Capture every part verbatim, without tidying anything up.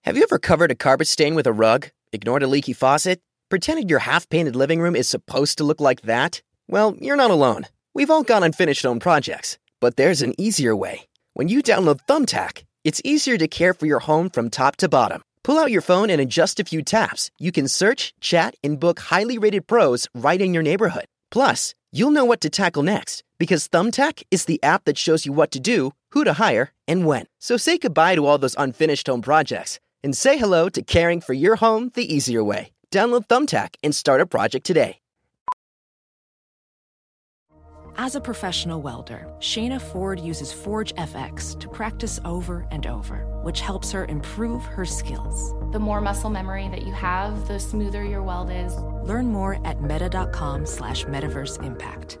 Have you ever covered a carpet stain with a rug, ignored a leaky faucet, pretended your half-painted living room is supposed to look like that? Well, you're not alone. We've all got unfinished home projects, but there's an easier way. When you download Thumbtack, it's easier to care for your home from top to bottom. Pull out your phone and in just a few taps, you can search, chat, and book highly rated pros right in your neighborhood. Plus, you'll know what to tackle next, because Thumbtack is the app that shows you what to do, who to hire, and when. So say goodbye to all those unfinished home projects, and say hello to caring for your home the easier way. Download Thumbtack and start a project today. As a professional welder, Shayna Ford uses Forge F X to practice over and over, which helps her improve her skills. The more muscle memory that you have, the smoother your weld is. Learn more at meta.com slash metaverse impact.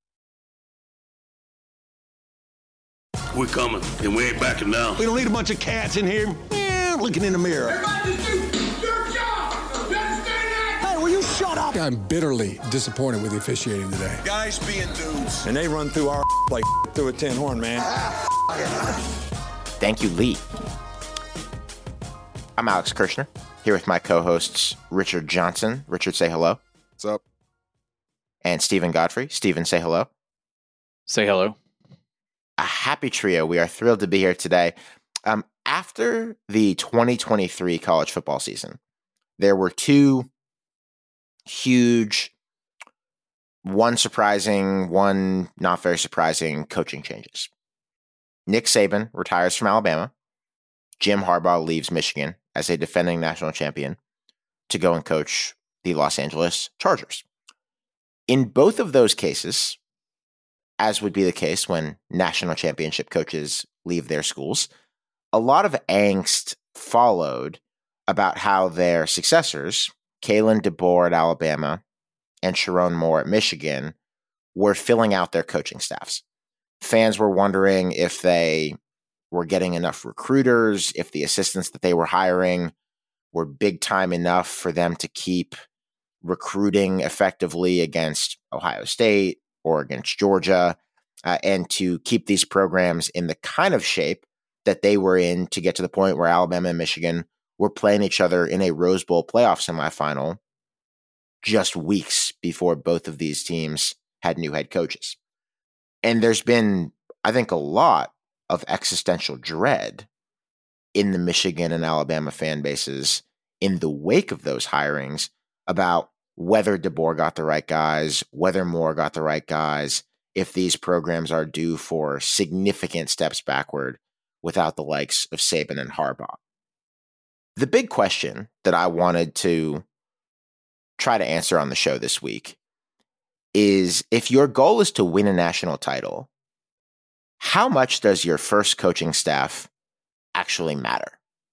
We're coming, and we ain't backing down. We don't need a bunch of cats in here eh, looking in the mirror. Everybody just do your job. You understand that? Hey, will you shut up? I'm bitterly disappointed with the officiating today. Guys being dudes. And they run through our like through a tin horn, man. Thank you, Lee. I'm Alex Kirshner, here with my co-hosts Richard Johnson. Richard, say hello. What's up? And Stephen Godfrey. Stephen, say hello. Say hello. A happy trio. We are thrilled to be here today. Um, after the twenty twenty-three college football season, there were two huge, one surprising, one not very surprising coaching changes. Nick Saban retires from Alabama. Jim Harbaugh leaves Michigan as a defending national champion to go and coach the Los Angeles Chargers. In both of those cases, as would be the case when national championship coaches leave their schools, a lot of angst followed about how their successors, Kalen DeBoer at Alabama and Sharon Moore at Michigan, were filling out their coaching staffs. Fans were wondering if they were getting enough recruiters, if the assistants that they were hiring were big time enough for them to keep recruiting effectively against Ohio State or against Georgia, uh, and to keep these programs in the kind of shape that they were in to get to the point where Alabama and Michigan were playing each other in a Rose Bowl playoff semifinal just weeks before both of these teams had new head coaches. And there's been, I think, a lot of existential dread in the Michigan and Alabama fan bases in the wake of those hirings about whether DeBoer got the right guys, whether Moore got the right guys, if these programs are due for significant steps backward without the likes of Saban and Harbaugh. The big question that I wanted to try to answer on the show this week is, if your goal is to win a national title, how much does your first coaching staff actually matter?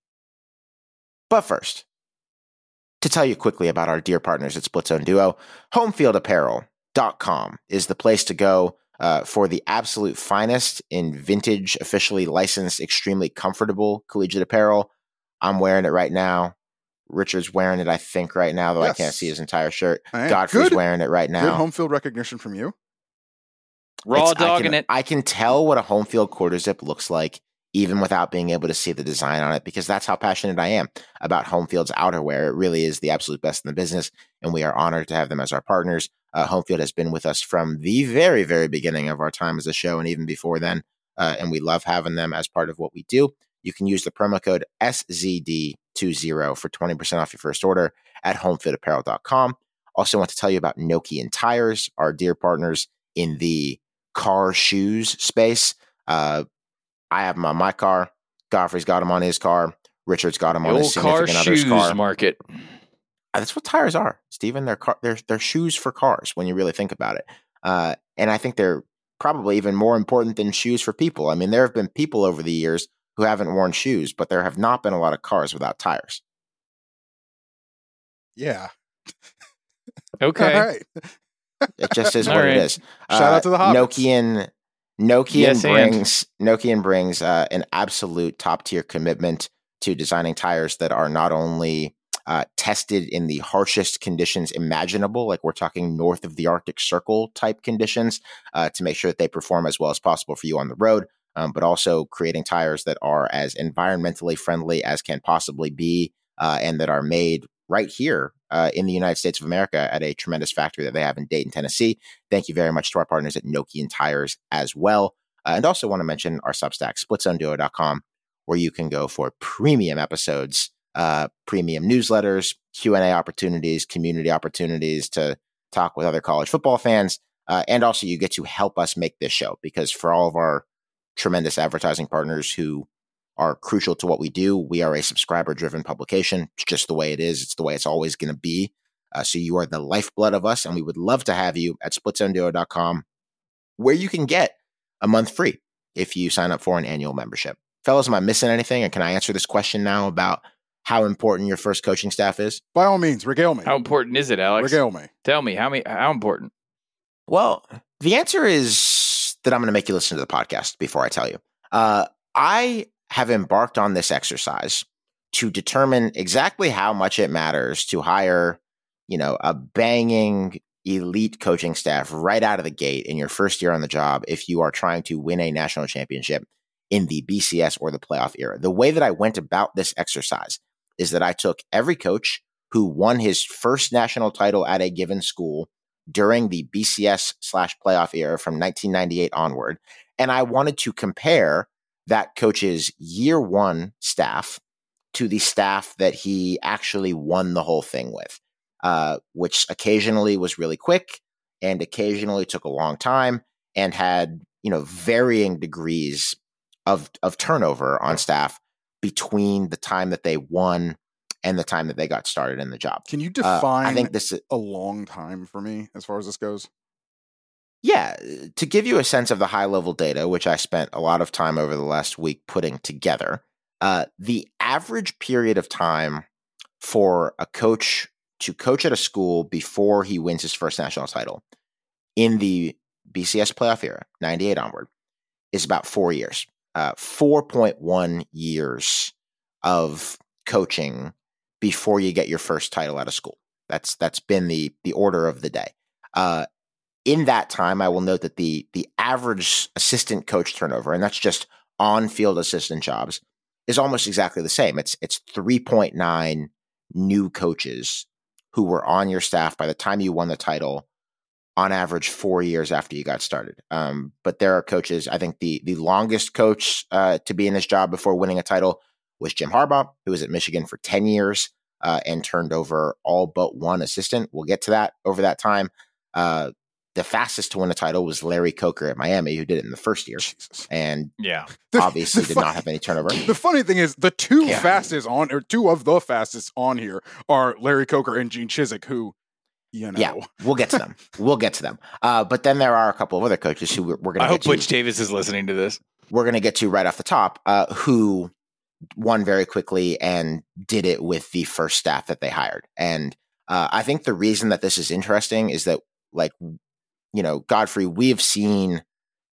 But first, to tell you quickly about our dear partners at Split Zone Duo, home field apparel dot com is the place to go uh, for the absolute finest in vintage, officially licensed, extremely comfortable collegiate apparel. I'm wearing it right now. Richard's wearing it, I think, right now, though yes. I can't see his entire shirt. Godfrey's good, wearing it right now. Good home field recognition from you. Raw it's, dog I can, in it. I can tell what a home field quarter zip looks like, even without being able to see the design on it, because that's how passionate I am about Home Field's outerwear. It really is the absolute best in the business, and we are honored to have them as our partners. Uh, Home Field has been with us from the very, very beginning of our time as a show, and even before then, uh, and we love having them as part of what we do. You can use the promo code S Z D twenty for twenty percent off your first order at home field apparel dot com. Also want to tell you about Nokian Tires, our dear partners in the car shoes space. Uh, I have them on my car. Godfrey's got them on his car. Richard's got them on his significant other's car. Shoes market. Uh, that's what tires are, Stephen. They're, car- they're, they're shoes for cars when you really think about it. Uh, and I think they're probably even more important than shoes for people. I mean, there have been people over the years who haven't worn shoes, but there have not been a lot of cars without tires. Yeah. Okay. All right. It just is what right. it is. Shout uh, out to the Hobbits. Nokian, Nokian Yes, brings Nokian brings uh, an absolute top tier commitment to designing tires that are not only uh, tested in the harshest conditions imaginable, like we're talking north of the Arctic Circle type conditions, uh, to make sure that they perform as well as possible for you on the road, um, but also creating tires that are as environmentally friendly as can possibly be, uh, and that are made right here uh, in the United States of America at a tremendous factory that they have in Dayton, Tennessee. Thank you very much to our partners at Nokian Tires as well. Uh, and also want to mention our Substack, split zone duo dot com, where you can go for premium episodes, uh, premium newsletters, Q and A opportunities, community opportunities to talk with other college football fans. Uh, and also you get to help us make this show, because for all of our tremendous advertising partners who are crucial to what we do, we are a subscriber-driven publication. It's just the way it is. It's the way it's always going to be. Uh, so you are the lifeblood of us, and we would love to have you at split zone duo dot com, where you can get a month free if you sign up for an annual membership. Fellas, am I missing anything? And can I answer this question now about how important your first coaching staff is? By all means, regale me. How important is it, Alex? Regale me. Tell me, how many, how important? Well, the answer is that I'm going to make you listen to the podcast before I tell you. Uh, I have embarked on this exercise to determine exactly how much it matters to hire, you know, a banging elite coaching staff right out of the gate in your first year on the job if you are trying to win a national championship in the B C S or the playoff era. The way that I went about this exercise is that I took every coach who won his first national title at a given school during the B C S slash playoff era from nineteen ninety-eight onward, and I wanted to compare that coach's year one staff to the staff that he actually won the whole thing with, uh, which occasionally was really quick and occasionally took a long time and had, you know, varying degrees of, of turnover on staff between the time that they won and the time that they got started in the job. Can you define uh, I think this is, a long time for me as far as this goes? Yeah, to give you a sense of the high-level data, which I spent a lot of time over the last week putting together, uh, the average period of time for a coach to coach at a school before he wins his first national title in the B C S playoff era, ninety-eight onward, is about four years. Uh, four point one years of coaching before you get your first title at a school. That's that's been the the order of the day. Uh, In that time, I will note that the the average assistant coach turnover, and that's just on-field assistant jobs, is almost exactly the same. It's it's three point nine new coaches who were on your staff by the time you won the title, on average four years after you got started. Um, but there are coaches, I think the the longest coach uh, to be in this job before winning a title was Jim Harbaugh, who was at Michigan for ten years uh, and turned over all but one assistant. We'll get to that over that time. Uh, The fastest to win a title was Larry Coker at Miami, who did it in the first year. Jesus. And yeah, obviously the did fun- not have any turnover. The funny thing is, the two Yeah. fastest on, or two of the fastest on here are Larry Coker and Gene Chizik, who, you know. Yeah, we'll get to them. We'll get to them. Uh, but then there are a couple of other coaches who we're, we're going to I get hope to. Butch Davis is listening to this. We're going to get to right off the top, uh, who won very quickly and did it with the first staff that they hired. And uh, I think the reason that this is interesting is that, like, you know, Godfrey, we have seen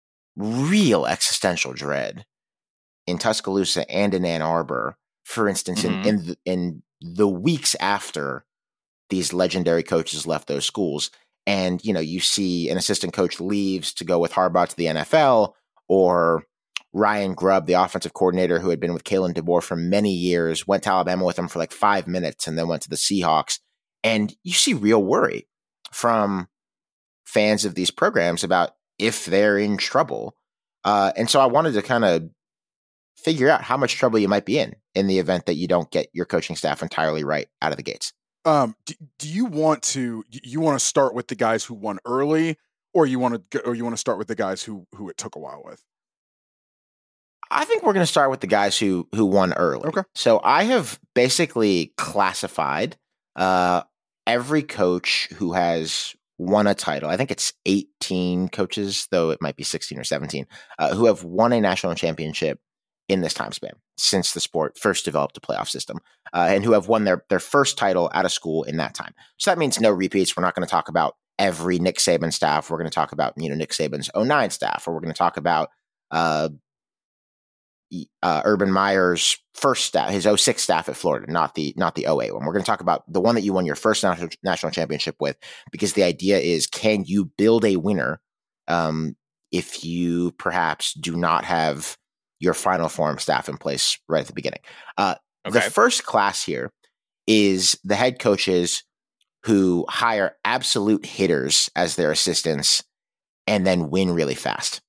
real existential dread in Tuscaloosa and in Ann Arbor, for instance, Mhm. in in the, in the weeks after these legendary coaches left those schools. And, you know, you see an assistant coach leaves to go with Harbaugh to the N F L, or Ryan Grubb, the offensive coordinator who had been with Kalen DeBoer for many years, went to Alabama with him for like five minutes and then went to the Seahawks. And you see real worry from fans of these programs about if they're in trouble. Uh, and so I wanted to kind of figure out how much trouble you might be in in the event that you don't get your coaching staff entirely right out of the gates. Um, do, do you want to you want to start with the guys who won early, or you want to or you want to start with the guys who who it took a while with? I think we're going to start with the guys who who won early. Okay. So I have basically classified uh, every coach who has won a title. I think it's eighteen coaches, though it might be sixteen or seventeen, uh, who have won a national championship in this time span since the sport first developed a playoff system, uh, and who have won their, their first title at a school in that time. So that means no repeats. We're not going to talk about every Nick Saban staff. We're going to talk about, you know, Nick Saban's oh nine staff, or we're going to talk about uh, uh, Urban Meyer's first staff, his oh six staff at Florida, not the not the oh eight one. We're going to talk about the one that you won your first national, national championship with, because the idea is, can you build a winner um, if you perhaps do not have your Final Four staff in place right at the beginning. Uh, Okay. The first class here is the head coaches who hire absolute hitters as their assistants and then win really fast.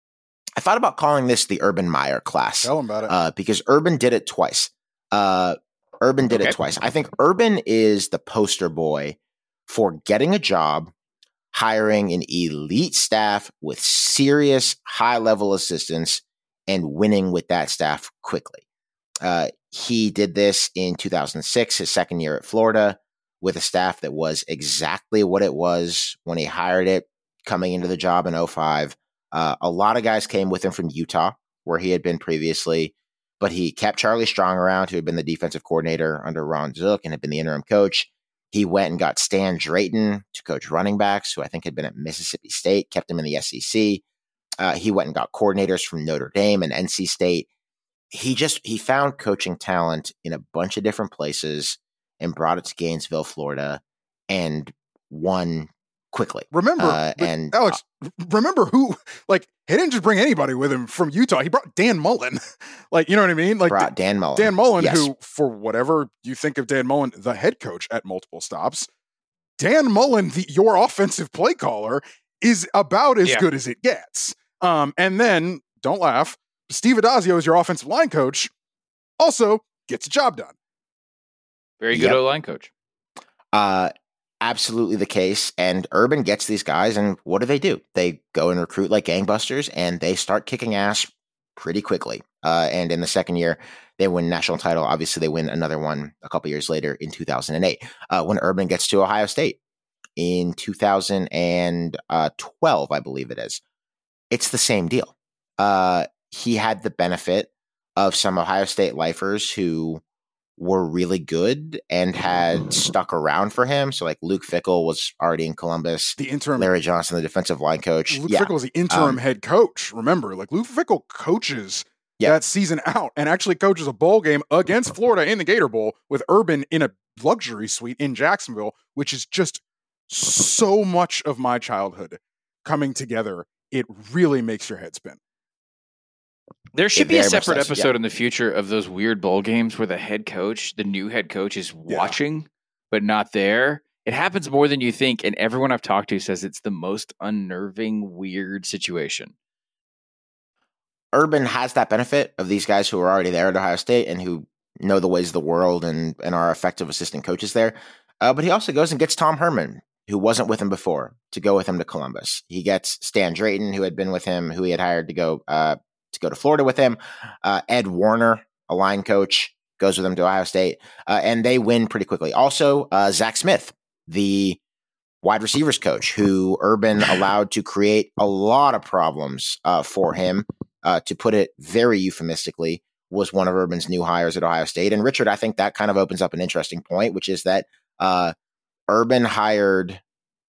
I thought about calling this the Urban Meyer class. Tell him about it. Uh, because Urban did it twice. Uh, Urban did Okay. it twice. I think Urban is the poster boy for getting a job, hiring an elite staff with serious high-level assistants, and winning with that staff quickly. Uh, he did this in two thousand six, his second year at Florida, with a staff that was exactly what it was when he hired it coming into the job in oh five. Uh, a lot of guys came with him from Utah, where he had been previously, but he kept Charlie Strong around, who had been the defensive coordinator under Ron Zook and had been the interim coach. He went and got Stan Drayton to coach running backs, who I think had been at Mississippi State, kept him in the S E C. Uh, he went and got coordinators from Notre Dame and N C State. He just, he found coaching talent in a bunch of different places and brought it to Gainesville, Florida, and won quickly. Remember, uh, but and Alex, remember who, like, he didn't just bring anybody with him from Utah. He brought Dan Mullen. Like, you know what I mean? Like, brought Dan Mullen. Dan Mullen, Yes. who, for whatever you think of Dan Mullen, the head coach at multiple stops, Dan Mullen, the, your offensive play caller, is about as Yeah. good as it gets. Um, and then, don't laugh, Steve Adazio is your offensive line coach, also gets the job done. Very good Yep. O-line coach. Uh, absolutely the case. And Urban gets these guys, and what do they do? They go and recruit like gangbusters, and they start kicking ass pretty quickly. Uh, and in the second year, they win national title. Obviously, they win another one a couple years later in two thousand eight, uh, when Urban gets to Ohio State in two thousand twelve, I believe it is. It's the same deal. Uh, he had the benefit of some Ohio State lifers who were really good and had stuck around for him. So like Luke Fickell was already in Columbus. The interim Larry Johnson, the defensive line coach. Luke yeah. Fickell is the interim Um, head coach. Remember, like Luke Fickell coaches Yeah. that season out and actually coaches a bowl game against Florida in the Gator Bowl with Urban in a luxury suite in Jacksonville, which is just so much of my childhood coming together. It really makes your head spin. There should It be a very much separate does, yeah. episode in the future of those weird bowl games where the head coach, the new head coach, is watching but not there. It happens more than you think, and everyone I've talked to says it's the most unnerving, weird situation. Urban has that benefit of these guys who are already there at Ohio State and who know the ways of the world and, and are effective assistant coaches there. Uh, but he also goes and gets Tom Herman, who wasn't with him before, to go with him to Columbus. He gets Stan Drayton, who had been with him, who he had hired to go uh, to go to Florida with him. Uh, Ed Warner, a line coach, goes with him to Ohio State, uh, and they win pretty quickly. Also, uh, Zach Smith, the wide receivers coach, who Urban allowed to create a lot of problems uh, for him, uh, to put it very euphemistically, was one of Urban's new hires at Ohio State. And Richard, I think that kind of opens up an interesting point, which is that uh, Urban hired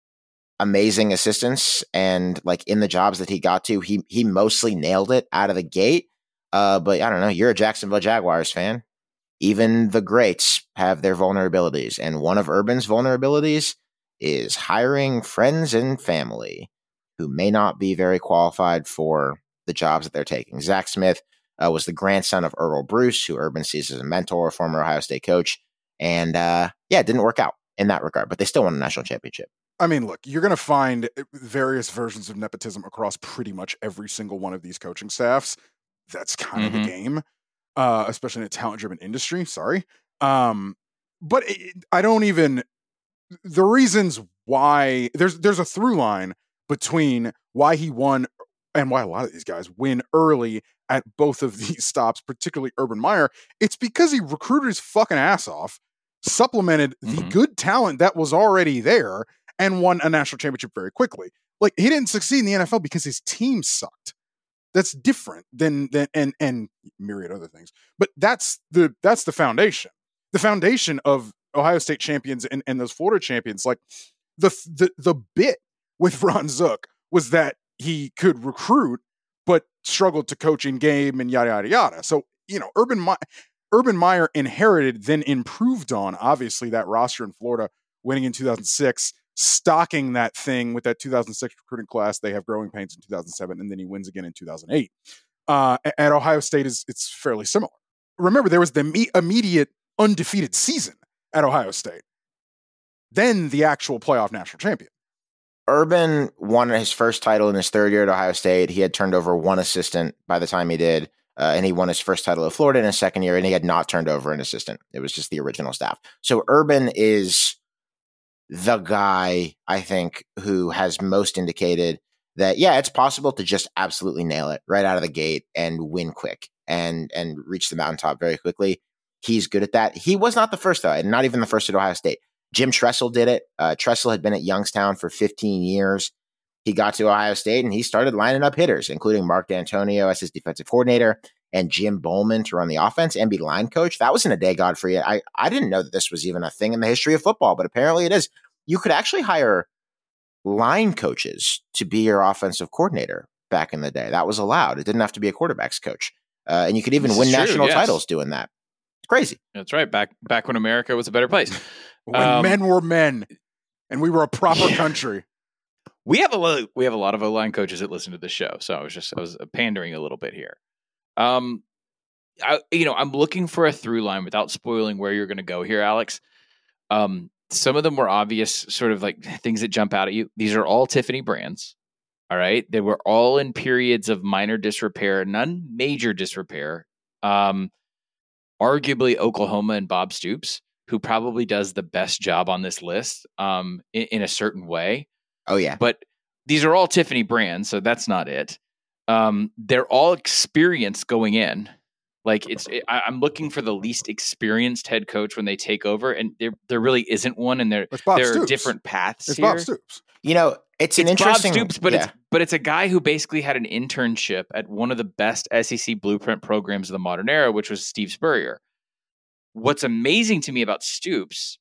amazing assistants, and like in the jobs that he got to, he he mostly nailed it out of the gate. Uh, but I don't know, you're a Jacksonville Jaguars fan. Even the greats have their vulnerabilities, and one of Urban's vulnerabilities is hiring friends and family who may not be very qualified for the jobs that they're taking. Zach Smith uh, was the grandson of Earl Bruce, who Urban sees as a mentor, former Ohio State coach, and uh, yeah, it didn't work out in that regard, but they still won a national championship. I mean, look, you're going to find various versions of nepotism across pretty much every single one of these coaching staffs. That's kind Mhm. of the game, uh, especially in a talent-driven industry. Sorry. Um, but it, I don't even, the reasons why, there's there's a through line between why he won and why a lot of these guys win early at both of these stops, particularly Urban Meyer. It's because he recruited his fucking ass off, supplemented the Mhm. good talent that was already there, and won a national championship very quickly. Like, he didn't succeed in the N F L because his team sucked. That's different than than and and myriad other things. But that's the that's the foundation. The foundation of Ohio State champions and, and those Florida champions. Like the the the bit with Ron Zook was that he could recruit but struggled to coach in game and yada yada yada. So, you know, Urban My- Urban Meyer inherited, then improved on, obviously, that roster in Florida, winning in two thousand six. stocking that thing with that two thousand six recruiting class. They have growing pains in two thousand seven, and then he wins again in two thousand eight. Uh, at Ohio State, is it's fairly similar. Remember, there was the me- immediate undefeated season at Ohio State, then the actual playoff national champion. Urban won his first title in his third year at Ohio State. He had turned over one assistant by the time he did, uh, and he won his first title at Florida in his second year, and he had not turned over an assistant. It was just the original staff. So Urban is the guy, I think, who has most indicated that, yeah, it's possible to just absolutely nail it right out of the gate and win quick and and reach the mountaintop very quickly. He's good at that. He was not the first, though, and not even the first at Ohio State. Jim Tressel did it. Uh, Tressel had been at Youngstown for fifteen years. He got to Ohio State and he started lining up hitters, including Mark D'Antonio as his defensive coordinator and Jim Bowman to run the offense and be line coach. That wasn't a day, Godfrey. I, I didn't know that this was even a thing in the history of football, but apparently it is. You could actually hire line coaches to be your offensive coordinator back in the day. That was allowed. It didn't have to be a quarterback's coach. Uh, and you could even This win is true, national yes. titles doing that. It's crazy. That's right. Back back when America was a better place. When Um, men were men and we were a proper yeah. country. We have a lot. We have a lot of O-line coaches that listen to the show, so I was just I was pandering a little bit here. Um, I, you know, I'm looking for a through line without spoiling where you're going to go here, Alex. Um, some of them were obvious, sort of like things that jump out at you. These are all Tiffany brands. All right, they were all in periods of minor disrepair, none major disrepair. Um, arguably Oklahoma and Bob Stoops, who probably does the best job on this list, um, in, in a certain way. Oh, yeah. But these are all Tiffany brands, so that's not it. Um, they're all experienced going in. Like it's, it, I, I'm looking for the least experienced head coach when they take over, and there there really isn't one, and there It's Bob there are Stoops. different paths It's here. Bob Stoops. You know, it's an It's interesting Bob Stoops, but yeah. it's but it's a guy who basically had an internship at one of the best S E C blueprint programs of the modern era, which was Steve Spurrier. What's amazing to me about Stoops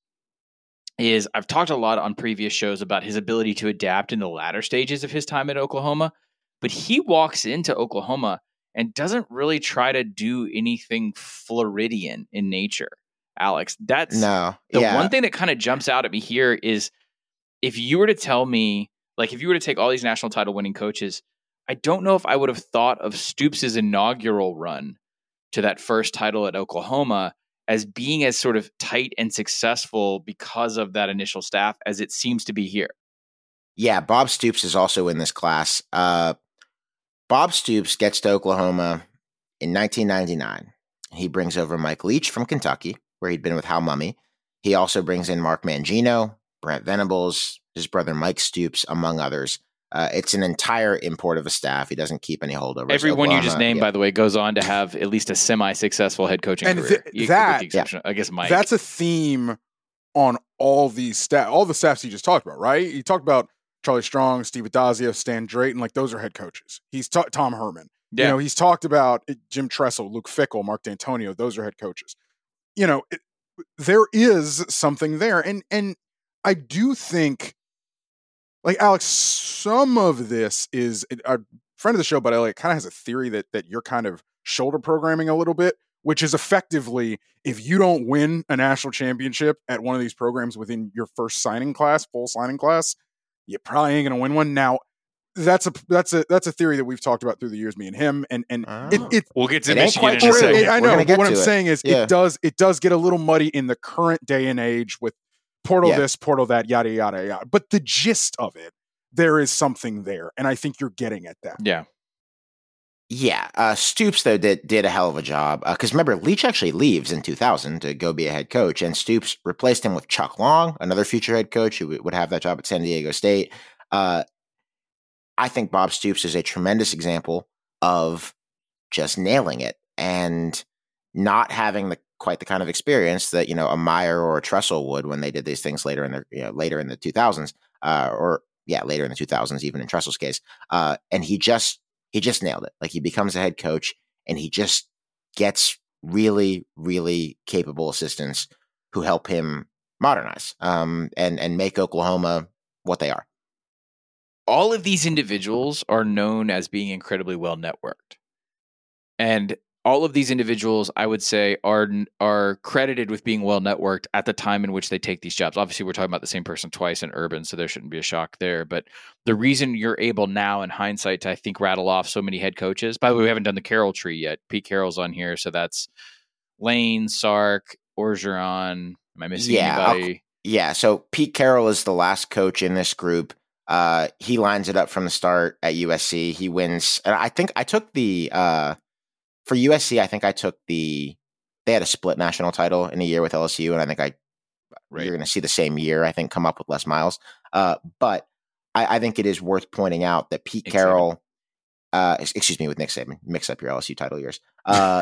is I've talked a lot on previous shows about his ability to adapt in the latter stages of his time at Oklahoma, but he walks into Oklahoma and doesn't really try to do anything Floridian in nature, Alex. That's No. the yeah. one thing that kind of jumps out at me here is if you were to tell me, like if you were to take all these national title winning coaches, I don't know if I would have thought of Stoops' inaugural run to that first title at Oklahoma as being as sort of tight and successful because of that initial staff as it seems to be here. Yeah, Bob Stoops is also in this class. Uh, Bob Stoops gets to Oklahoma in nineteen ninety-nine. He brings over Mike Leach from Kentucky, where he'd been with Hal Mumme. He also brings in Mark Mangino, Brent Venables, his brother Mike Stoops, among others. Uh, it's an entire import of a staff. He doesn't keep any holdovers. Everyone you just Oklahoma, named, yeah. by the way, goes on to have at least a semi-successful head coaching And career. th- You- with that- the exception, I guess Mike. That's a theme on all these staff, all the staffs he just talked about, right? He talked about Charlie Strong, Steve Adazio, Stan Drayton, like those are head coaches. He's ta- Tom Herman. Yeah. You know, he's talked about Jim Tressel, Luke Fickell, Mark D'Antonio. Those are head coaches. You know, it, there is something there, and and I do think, like Alex, some of this is a friend of the show, but I like kind of has a theory that that you're kind of shoulder programming a little bit, which is effectively if you don't win a national championship at one of these programs within your first signing class, full signing class, you probably ain't gonna win one. Now, that's a that's a that's a theory that we've talked about through the years, me and him, and and Oh. it, it We'll get to It ain't Michigan quite in a true. second. it- I We're know, gonna but get what I'm to it. saying is Yeah. it does it does get a little muddy in the current day and age with portal Yeah. this, portal that, yada yada yada. But the gist of it, there is something there, and I think you're getting at that. Yeah. Yeah, uh, Stoops though did did a hell of a job because remember Leach actually leaves in two thousand to go be a head coach, and Stoops replaced him with Chuck Long, another future head coach who w- would have that job at San Diego State. Uh, I think Bob Stoops is a tremendous example of just nailing it and not having the quite the kind of experience that you know a Meyer or a Tressel would when they did these things later in the you know, later in the two thousands, uh, or yeah, later in the two thousands, even in Tressel's case. Uh, and he just He just nailed it. Like he becomes a head coach and he just gets really, really capable assistants who help him modernize um, and, and make Oklahoma what they are. All of these individuals are known as being incredibly well networked. And all of these individuals, I would say, are are credited with being well networked at the time in which they take these jobs. Obviously, we're talking about the same person twice in Urban, so there shouldn't be a shock there. But the reason you're able now, in hindsight, to I think rattle off so many head coaches. By the way, we haven't done the Carroll tree yet. Pete Carroll's on here, so that's Lane, Sark, Orgeron. Am I missing yeah, anybody? I'll, yeah. So Pete Carroll is the last coach in this group. Uh, he lines it up from the start at U S C. He wins, and I think I took the. Uh, For U S C, I think I took the, they had a split national title in a year with L S U, and I think I, right. you're going to see the same year, I think, come up with Les Miles. Uh, but I, I think it is worth pointing out that Pete Nick Carroll, uh, excuse me, with Nick Saban, mix up your L S U title years. Uh,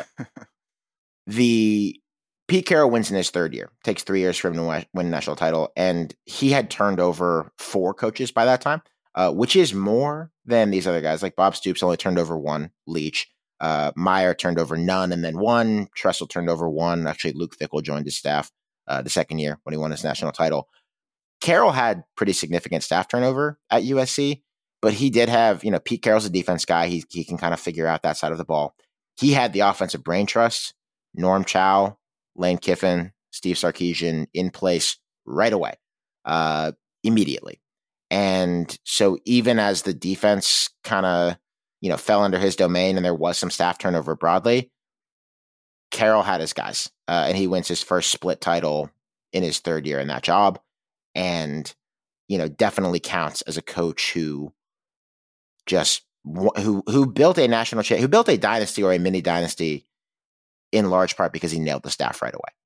the Pete Carroll wins in his third year, takes three years for him to win a national title, and he had turned over four coaches by that time, uh, which is more than these other guys. Like Bob Stoops only turned over one, Leach. Uh, Meyer turned over none and then one. Tressel turned over one. Actually, Luke Fickell joined his staff uh, the second year when he won his national title. Carroll had pretty significant staff turnover at U S C, but he did have, you know, Pete Carroll's a defense guy. He, he can kind of figure out that side of the ball. He had the offensive brain trust, Norm Chow, Lane Kiffin, Steve Sarkisian in place right away, uh, immediately. And so even as the defense kind of, you know, fell under his domain and there was some staff turnover broadly, Carroll had his guys, uh, and he wins his first split title in his third year in that job. And, you know, definitely counts as a coach who just, who, who built a national cha- who built a dynasty or a mini dynasty in large part because he nailed the staff right away.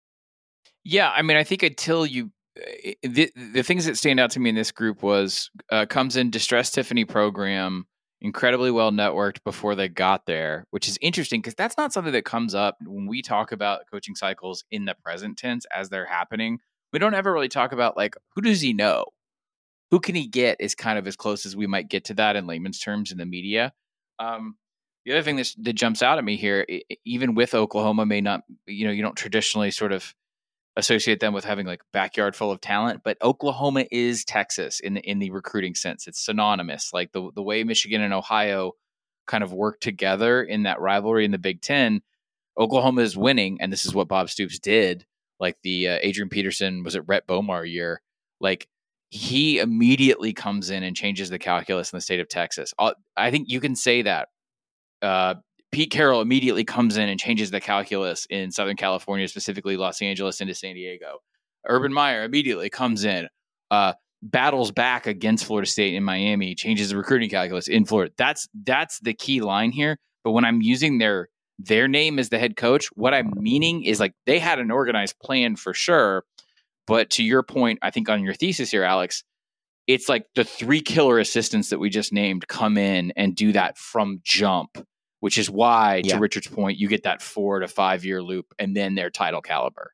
Yeah. I mean, I think until you, the, the things that stand out to me in this group was, uh, comes in distressed Tiffany program, incredibly well networked before they got there, which is interesting because that's not something that comes up when we talk about coaching cycles in the present tense as they're happening. We don't ever really talk about, like, who does he know? Who can he get is kind of as close as we might get to that in layman's terms in the media. Um, the other thing that, that jumps out at me here, even with Oklahoma may not, you know, you don't traditionally sort of associate them with having like backyard full of talent, but Oklahoma is Texas in the, in the recruiting sense. It's synonymous. Like the, the way Michigan and Ohio kind of work together in that rivalry in the Big Ten, Oklahoma is winning. And this is what Bob Stoops did. Like the uh, Adrian Peterson, was it Rhett Bomar year? Like he immediately comes in and changes the calculus in the state of Texas. I'll, I think you can say that uh, Pete Carroll immediately comes in and changes the calculus in Southern California, specifically Los Angeles into San Diego. Urban Meyer immediately comes in, uh, battles back against Florida State in Miami, changes the recruiting calculus in Florida. That's that's the key line here. But when I'm using their their name as the head coach, what I'm meaning is like they had an organized plan for sure. But to your point, I think on your thesis here, Alex, it's like the three killer assistants that we just named come in and do that from jump, which is why, yeah. to Richard's point, you get that four to five year loop and then their title caliber.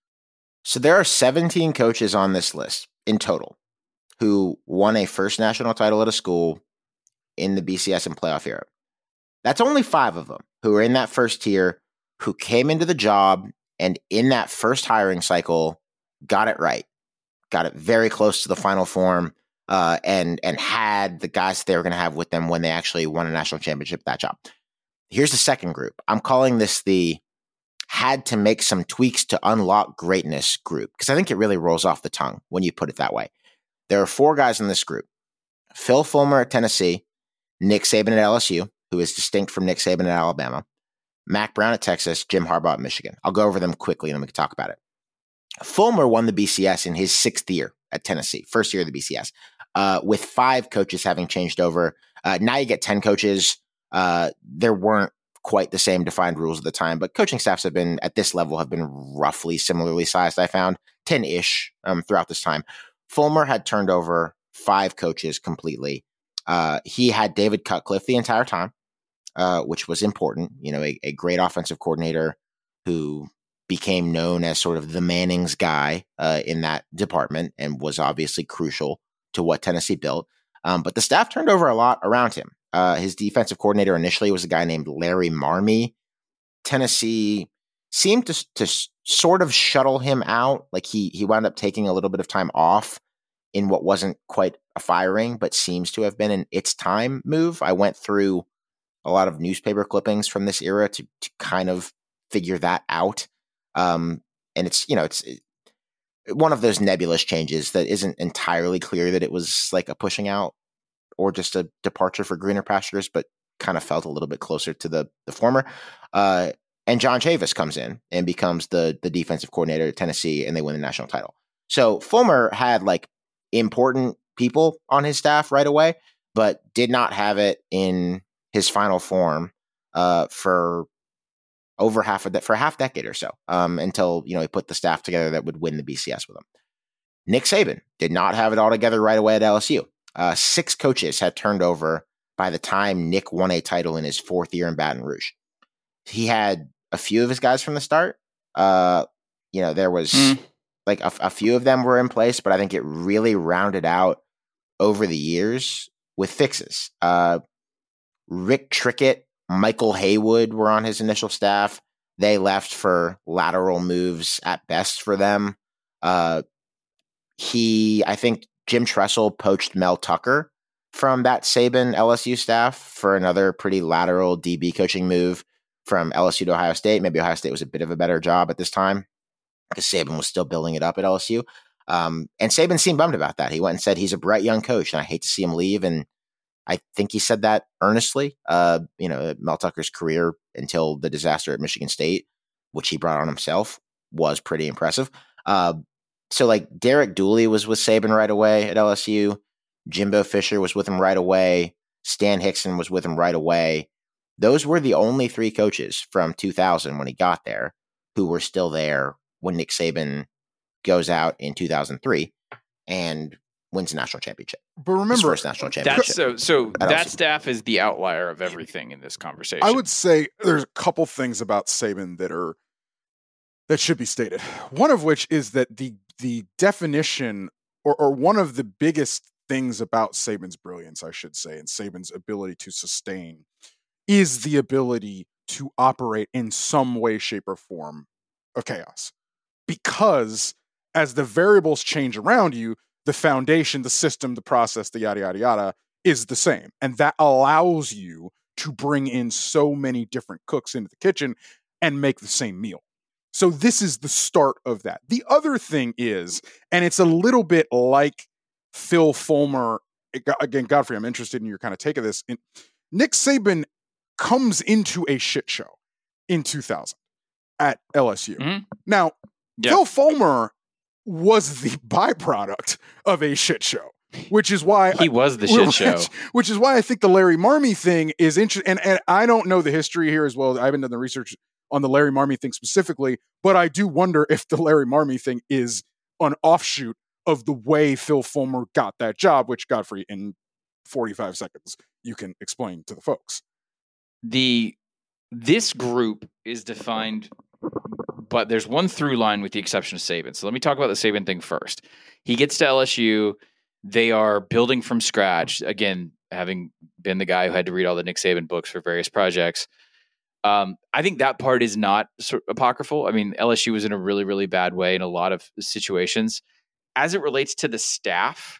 So there are seventeen coaches on this list in total who won a first national title at a school in the B C S and playoff era. That's only five of them who are in that first tier, who came into the job and in that first hiring cycle got it right, got it very close to the final form, uh, and and had the guys that they were going to have with them when they actually won a national championship at that job. Here's the second group. I'm calling this the had to make some tweaks to unlock greatness group, because I think it really rolls off the tongue when you put it that way. There are four guys in this group: Phil Fulmer at Tennessee, Nick Saban at L S U, who is distinct from Nick Saban at Alabama, Mack Brown at Texas, Jim Harbaugh at Michigan. I'll go over them quickly and then we can talk about it. Fulmer won the B C S in his sixth year at Tennessee, first year of the B C S, uh, with five coaches having changed over. Uh, now you get ten coaches. Uh, there weren't quite the same defined rules at the time, but coaching staffs have been at this level have been roughly similarly sized, I found, ten-ish um, throughout this time. Fulmer had turned over five coaches completely. Uh, he had David Cutcliffe the entire time, uh, which was important. You know, a, a great offensive coordinator who became known as sort of the Manning's guy uh, in that department and was obviously crucial to what Tennessee built. Um, but the staff turned over a lot around him. Uh, his defensive coordinator initially was a guy named Larry Marmee. Tennessee seemed to, to sort of shuttle him out. Like he he wound up taking a little bit of time off in what wasn't quite a firing, but seems to have been an it's time move. I went through a lot of newspaper clippings from this era to, to kind of figure that out. Um, and it's, you know, it's it, one of those nebulous changes that isn't entirely clear that it was like a pushing out or just a departure for greener pastures, but kind of felt a little bit closer to the the former. Uh, and John Chavis comes in and becomes the the defensive coordinator at Tennessee, and they win the national title. So Fulmer had like important people on his staff right away, but did not have it in his final form uh, for over half of that, for a half decade or so, um, until, you know, he put the staff together that would win the B C S with him. Nick Saban did not have it all together right away at L S U. Uh, six coaches had turned over by the time Nick won a title in his fourth year in Baton Rouge. He had a few of his guys from the start. Uh, you know, there was mm. like a, a few of them were in place, but I think it really rounded out over the years with fixes. Uh, Rick Trickett, Michael Haywood were on his initial staff. They left for lateral moves at best for them. Uh, he, I think Jim Tressel poached Mel Tucker from that Saban L S U staff for another pretty lateral D B coaching move from L S U to Ohio State. Maybe Ohio State was a bit of a better job at this time because Saban was still building it up at L S U. Um, and Saban seemed bummed about that. He went and said he's a bright young coach, and I hate to see him leave. And I think he said that earnestly. Uh, you know, Mel Tucker's career until the disaster at Michigan State, which he brought on himself, was pretty impressive. Uh, so, like, Derek Dooley was with Saban right away at L S U. Jimbo Fisher was with him right away. Stan Hickson was with him right away. Those were the only three coaches from two thousand when he got there who were still there when Nick Saban goes out in two thousand three and wins a national championship. But remember, his first national championship. That's so so that staff is the outlier of everything in this conversation. I would say there's a couple things about Saban that are that should be stated. One of which is that the the definition or or one of the biggest things about Saban's brilliance, I should say, and Saban's ability to sustain is the ability to operate in some way, shape, or form of chaos. Because as the variables change around you, the foundation, the system, the process, the yada, yada, yada is the same. And that allows you to bring in so many different cooks into the kitchen and make the same meal. So this is the start of that. The other thing is, and it's a little bit like Phil Fulmer, again, Godfrey, I'm interested in your kind of take of this. Nick Saban comes into a shit show in two thousand at L S U. Mm-hmm. Now, yeah. Phil Fulmer was the byproduct of a shit show, which is why he was the shit which, show. Which is why I think the Larry Marmy thing is interesting. And, and I don't know the history here as well. I haven't done the research on the Larry Marmy thing specifically, but I do wonder if the Larry Marmy thing is an offshoot of the way Phil Fulmer got that job, which, Godfrey, in forty-five seconds, you can explain to the folks. The this group is defined, but there's one through line with the exception of Saban. So let me talk about the Saban thing first. He gets to L S U. They are building from scratch. Again, having been the guy who had to read all the Nick Saban books for various projects. Um, I think that part is not sort of apocryphal. I mean, L S U was in a really, really bad way in a lot of situations. As it relates to the staff,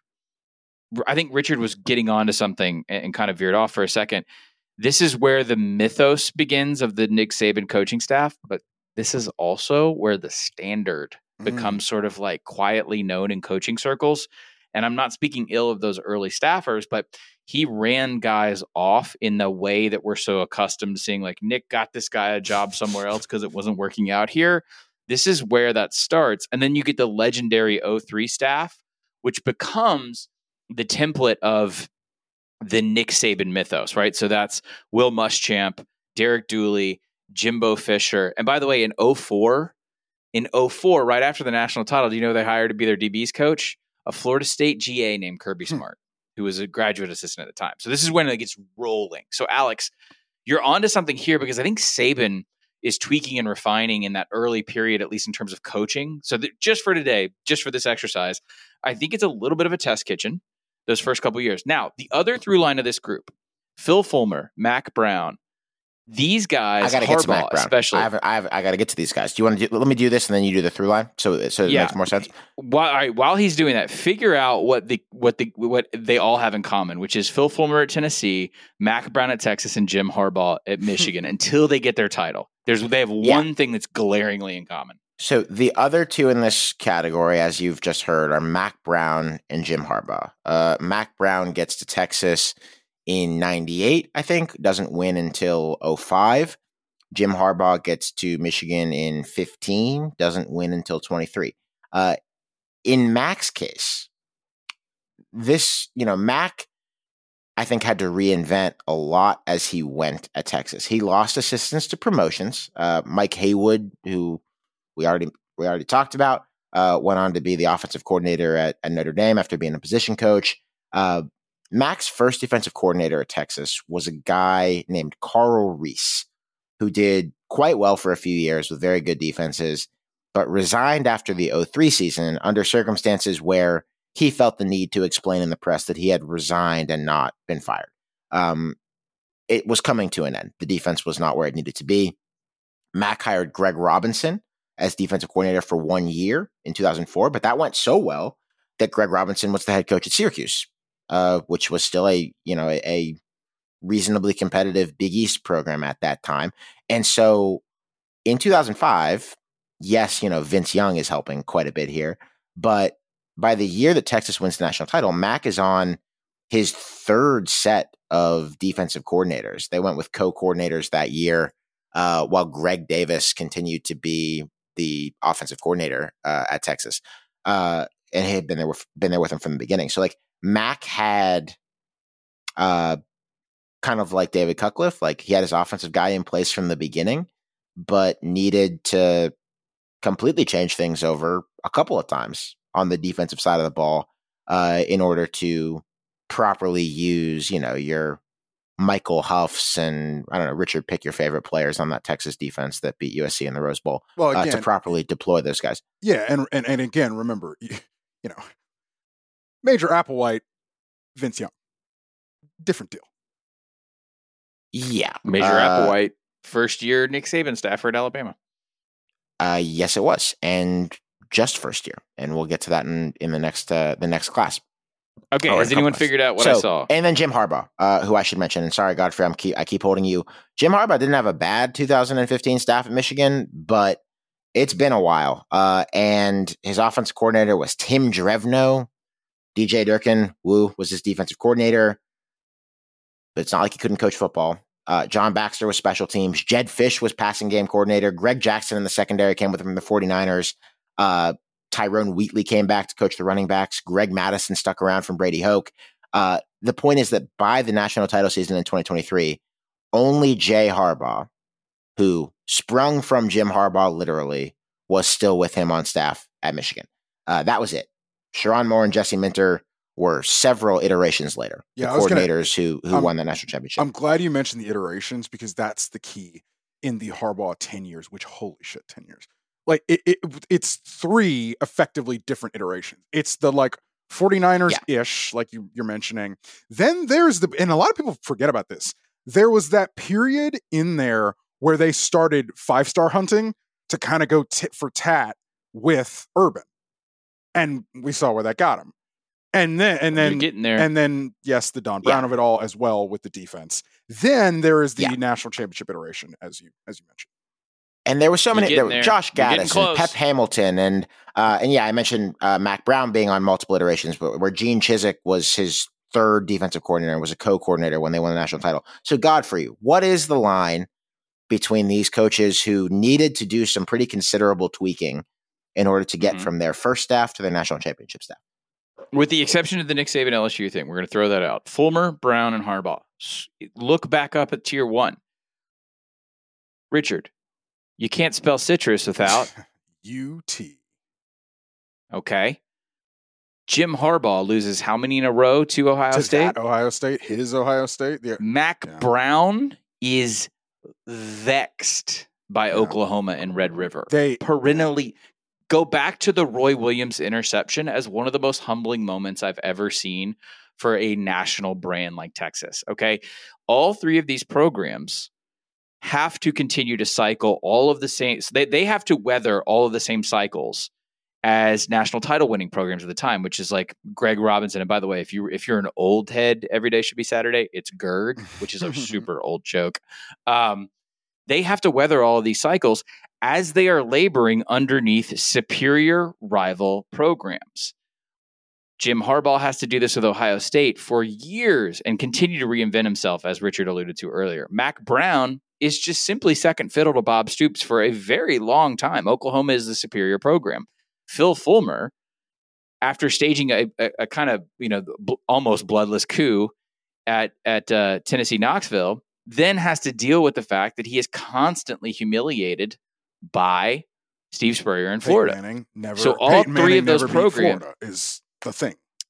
I think Richard was getting onto something and, and kind of veered off for a second. This is where the mythos begins of the Nick Saban coaching staff, but this is also where the standard mm. becomes sort of like quietly known in coaching circles. And I'm not speaking ill of those early staffers, but he ran guys off in the way that we're so accustomed to seeing, like, Nick got this guy a job somewhere else because it wasn't working out here. This is where that starts. And then you get the legendary oh three staff, which becomes the template of the Nick Saban mythos, right? So that's Will Muschamp, Derek Dooley, Jimbo Fisher. And by the way, in oh four, in oh four, right after the national title, do you know they hired to be their D B's coach? A Florida State G A named Kirby Smart, hmm. who was a graduate assistant at the time. So this is when it gets rolling. So Alex, you're onto something here because I think Saban is tweaking and refining in that early period, at least in terms of coaching. So that just for today, just for this exercise, I think it's a little bit of a test kitchen those first couple of years. Now, the other through line of this group, Phil Fulmer, Mack Brown, These guys, I got to get to Harbaugh Mac Brown. especially. I have, I have, I got to get to these guys. Do you want to do, let me do this and then you do the through line so so it Yeah. makes more sense? While, all right, while he's doing that, figure out what the what the what they all have in common, which is Phil Fulmer at Tennessee, Mac Brown at Texas, and Jim Harbaugh at Michigan. Until they get their title, there's they have one Yeah. thing that's glaringly in common. So the other two in this category, as you've just heard, are Mac Brown and Jim Harbaugh. Uh, Mac Brown gets to Texas in ninety-eight, I think, doesn't win until oh five. Jim Harbaugh gets to Michigan in fifteen, doesn't win until twenty-three. Uh, in Mac's case, this, you know, Mac, I think, had to reinvent a lot as he went at Texas. He lost assistants to promotions. Uh, Mike Haywood, who we already we already talked about, uh, went on to be the offensive coordinator at, at Notre Dame after being a position coach. Uh, Mac's first defensive coordinator at Texas was a guy named Carl Reese, who did quite well for a few years with very good defenses, but resigned after the oh three season under circumstances where he felt the need to explain in the press that he had resigned and not been fired. Um, it was coming to an end. The defense was not where it needed to be. Mac hired Greg Robinson as defensive coordinator for one year in two thousand four, but that went so well that Greg Robinson was the head coach at Syracuse, uh, which was still a, you know, a, a reasonably competitive Big East program at that time. And so in two thousand five, yes, you know, Vince Young is helping quite a bit here, but by the year that Texas wins the national title, Mac is on his third set of defensive coordinators. They went with co-coordinators that year, uh, while Greg Davis continued to be the offensive coordinator uh, at Texas, uh, and he had been there with been there with him from the beginning. So, like, Mac had, uh, kind of like David Cutcliffe, like he had his offensive guy in place from the beginning, but needed to completely change things over a couple of times on the defensive side of the ball uh, in order to properly use, you know, your Michael Huffs and, I don't know, Richard, pick your favorite players on that Texas defense that beat U S C in the Rose Bowl, well, again, uh, to properly deploy those guys. Yeah, and and, and again, remember, you, you know, Major Applewhite, Vince Young, different deal. Yeah. Major uh, Applewhite, first year Nick Saban staffer at Alabama. Uh, yes, it was. And just first year. And we'll get to that in, in the next uh, the next class. Okay, Or has anyone class. figured out what so, I saw? And then Jim Harbaugh, uh, who I should mention. And sorry, Godfrey, I'm keep, I keep holding you. Jim Harbaugh didn't have a bad two thousand fifteen staff at Michigan, but it's been a while. Uh, and his offensive coordinator was Tim Drevno. D J Durkin, woo, was his defensive coordinator. But it's not like he couldn't coach football. Uh, John Baxter was special teams. Jed Fish was passing game coordinator. Greg Jackson in the secondary came with him from the 49ers. Uh, Tyrone Wheatley came back to coach the running backs. Greg Madison stuck around from Brady Hoke. Uh, the point is that by the national title season in twenty twenty-three, only Jay Harbaugh, who sprung from Jim Harbaugh literally, was still with him on staff at Michigan. Uh, that was it. Sherrone Moore and Jesse Minter were several iterations later. Yeah, the I was gonna- coordinators who who I'm- won the national championship. I'm glad you mentioned the iterations because that's the key in the Harbaugh ten years, which holy shit, ten years. Like it, it it's three effectively different iterations. It's the like 49ers-ish, like you, you're mentioning. Then there's the, and a lot of people forget about this. There was that period in there where they started five-star hunting to kind of go tit for tat with Urban. And we saw where that got him. And then, and then, You're getting there. and then, yes, the Don Brown Yeah. of it all as well with the defense. Then there is the Yeah. national championship iteration, as you as you mentioned. And there were so You're many, getting there were there. Josh You're getting Gaddis and close. Pep Hamilton. And, uh, and yeah, I mentioned uh, Mac Brown being on multiple iterations, but where Gene Chizik was his third defensive coordinator and was a co-coordinator when they won the national title. So Godfrey, what is the line between these coaches who needed to do some pretty considerable tweaking in order to get Mhm. from their first staff to their national championship staff? With the exception of the Nick Saban L S U thing, we're going to throw that out. Fulmer, Brown, and Harbaugh. S- Look back up at tier one. Richard, you can't spell citrus without, U T. okay. Jim Harbaugh loses how many in a row to Ohio To State? that Ohio State, his Ohio State. Yeah. Mac Yeah. Brown is vexed by Yeah. Oklahoma and Red River. They Perennially go back to the Roy Williams interception as one of the most humbling moments I've ever seen for a national brand like Texas. Okay. All three of these programs have to continue to cycle all of the same. So they, they have to weather all of the same cycles as national title winning programs at the time, which is like Greg Robinson. And by the way, if you if you're an old head, every day should be Saturday. It's G E R D, which is a super old joke. Um, they have to weather all of these cycles as they are laboring underneath superior rival programs. Jim Harbaugh has to do this with Ohio State for years and continue to reinvent himself, as Richard alluded to earlier. Mac Brown is just simply second fiddle to Bob Stoops for a very long time. Oklahoma is the superior program. Phil Fulmer, after staging a, a, a kind of, you know, bl- almost bloodless coup at at uh, Tennessee Knoxville, then has to deal with the fact that he is constantly humiliated by Steve Spurrier in Florida. Peyton Manning never, so all Peyton three Manning of those never beat programs Florida is the thing.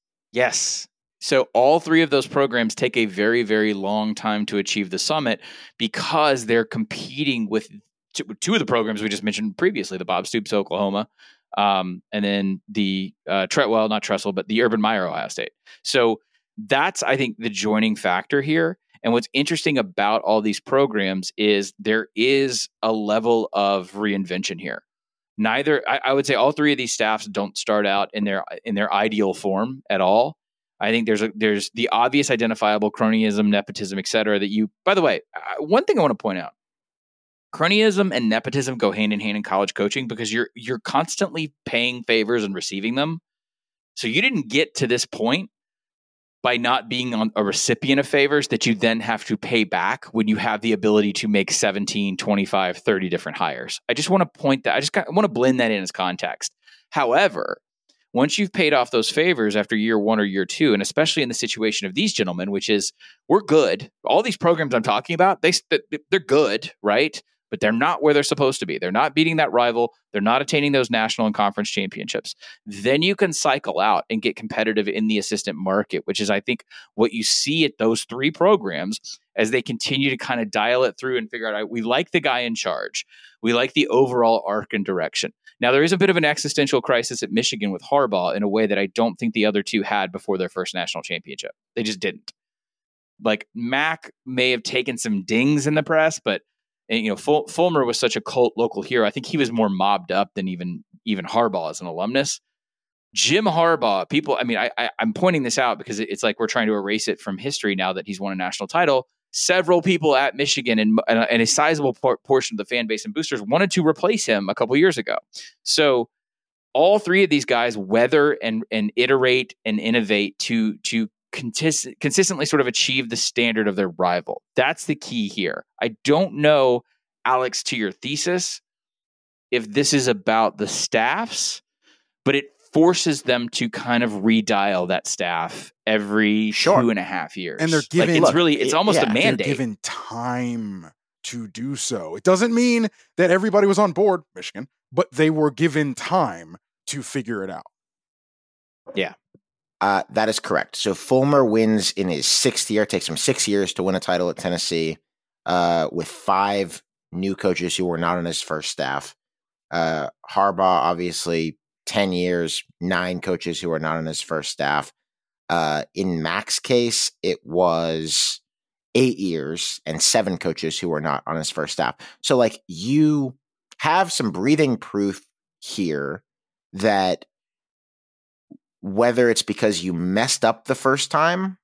Yes. So all three of those programs take a very, very long time to achieve the summit because they're competing with two, two of the programs we just mentioned previously, the Bob Stoops, Oklahoma, um, and then the uh, Tre- well, not Tressel, but the Urban Meyer, Ohio State. So that's, I think, the joining factor here. And what's interesting about all these programs is there is a level of reinvention here. Neither, I, I would say all three of these staffs don't start out in their in their ideal form at all. I think there's a, there's the obvious identifiable cronyism, nepotism, et cetera, that you, by the way, uh, one thing I want to point out, cronyism and nepotism go hand in hand in college coaching because you're you're constantly paying favors and receiving them. So you didn't get to this point by not being on a recipient of favors that you then have to pay back when you have the ability to make seventeen, twenty-five, thirty different hires. I just want to point that, I just I want to blend that in as context. However, once you've paid off those favors after year one or year two, and especially in the situation of these gentlemen, which is we're good. All these programs I'm talking about, they, they're good, right? But they're not where they're supposed to be. They're not beating that rival. They're not attaining those national and conference championships. Then you can cycle out and get competitive in the assistant market, which is, I think, what you see at those three programs as they continue to kind of dial it through and figure out, we like the guy in charge. We like the overall arc and direction. Now, there is a bit of an existential crisis at Michigan with Harbaugh in a way that I don't think the other two had before their first national championship. They just didn't. Like, Mac may have taken some dings in the press, but and, you know, Ful- Fulmer was such a cult local hero. I think he was more mobbed up than even even Harbaugh as an alumnus. Jim Harbaugh, people, I mean, I, I, I'm pointing this out because it's like we're trying to erase it from history now that he's won a national title. Several people at Michigan and, and a sizable por- portion of the fan base and boosters wanted to replace him a couple of years ago. So all three of these guys weather and, and iterate and innovate to to Contis- consistently sort of achieve the standard of their rival. That's the key here. I don't know, Alex, to your thesis, if this is about the staffs, but it forces them to kind of redial that staff every Sure. two and a half years. And they're given, like it's really, it's almost yeah, a mandate. They're given time to do so. It doesn't mean that everybody was on board, Michigan, but they were given time to figure it out. Yeah. Uh, that is correct. So Fulmer wins in his sixth year. It takes him six years to win a title at Tennessee uh, with five new coaches who were not on his first staff. Uh, Harbaugh, obviously, ten years, nine coaches who were not on his first staff. Uh, in Mac's case, it was eight years and seven coaches who were not on his first staff. So, like, you have some breathing proof here that whether it's because you messed up the first time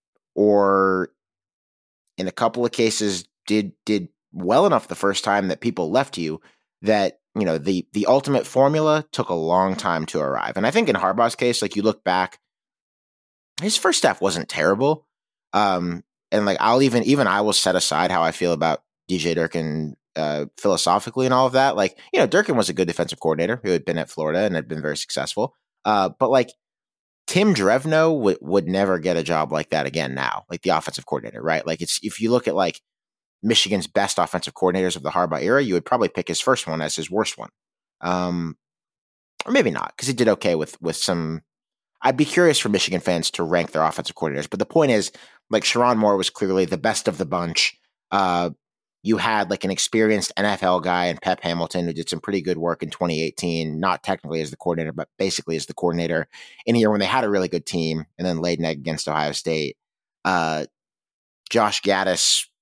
or in a couple of cases did did well enough the first time that people left you, that, you know, the the ultimate formula took a long time to arrive. And I think in Harbaugh's case, like, you look back, his first staff wasn't terrible. Um, and like I'll even even I will set aside how I feel about D J Durkin uh, philosophically and all of that. Like, you know, Durkin was a good defensive coordinator who had been at Florida and had been very successful. Uh, but like, Tim Drevno w- would never get a job like that again now, like the offensive coordinator, right? Like, it's if you look at like Michigan's best offensive coordinators of the Harbaugh era, you would probably pick his first one as his worst one. Um, or maybe not, because he did okay with with some. I'd be curious for Michigan fans to rank their offensive coordinators. But the point is, like, Sherrone Moore was clearly the best of the bunch. Uh, you had like an experienced N F L guy in Pep Hamilton who did some pretty good work in twenty eighteen, not technically as the coordinator, but basically as the coordinator in a year when they had a really good team and then laid an egg against Ohio State. Uh, Josh Gaddis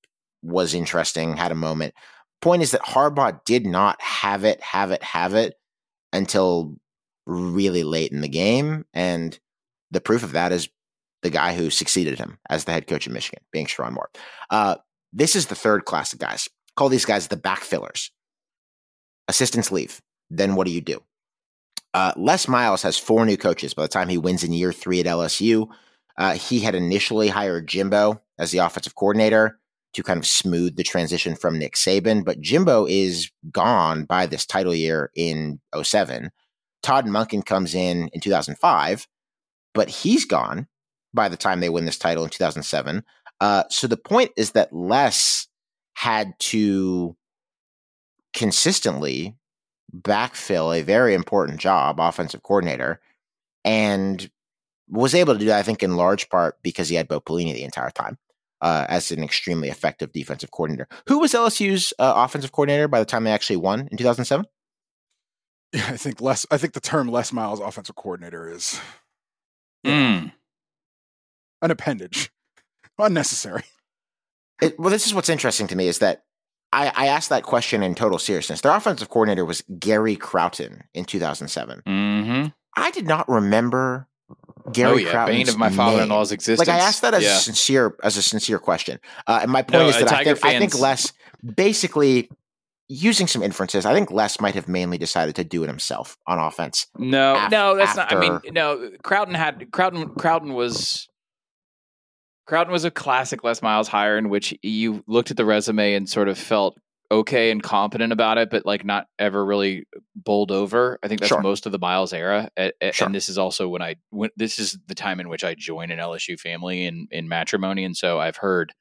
was interesting, had a moment. Point is that Harbaugh did not have it, have it, have it until really late in the game. And the proof of that is the guy who succeeded him as the head coach of Michigan, being Sherrone Moore. Uh, this is the third class of guys. Call these guys the backfillers. Assistants leave. Then what do you do? Uh, Les Miles has four new coaches by the time he wins in year three at L S U. Uh, he had initially hired Jimbo as the offensive coordinator to kind of smooth the transition from Nick Saban, but Jimbo is gone by this title year in oh seven. Todd Monken comes in in two thousand five, but he's gone by the time they win this title in two thousand seven. Uh, so the point is that Les had to consistently backfill a very important job, offensive coordinator, and was able to do that, I think, in large part because he had Bo Pelini the entire time uh, as an extremely effective defensive coordinator. Who was L S U's uh, offensive coordinator by the time they actually won in two thousand seven? Yeah, I think Les. I think the term Les Miles offensive coordinator is Mm. an appendage, unnecessary. It, well, this is what's interesting to me is that I, I asked that question in total seriousness. Their offensive coordinator was Gary Crowton in two thousand seven. Mm-hmm. I did not remember Gary oh, yeah. Crowton's Bane of my father-in-law's name. existence. Like I asked that as yeah. a sincere as a sincere question. Uh, and my point No, is uh, that I Tiger think, I think fans- Les, basically, using some inferences, I think Les might have mainly decided to do it himself on offense. No, af- no, that's not. I mean, after- no. Crowton had Crowton. Crowton was Crowton was a classic Les Miles hire in which you looked at the resume and sort of felt okay and competent about it, but like not ever really bowled over. I think that's Sure. most of the Miles era, A- a- Sure. and this is also when I when, this is the time in which I joined an L S U family in in matrimony, and so I've heard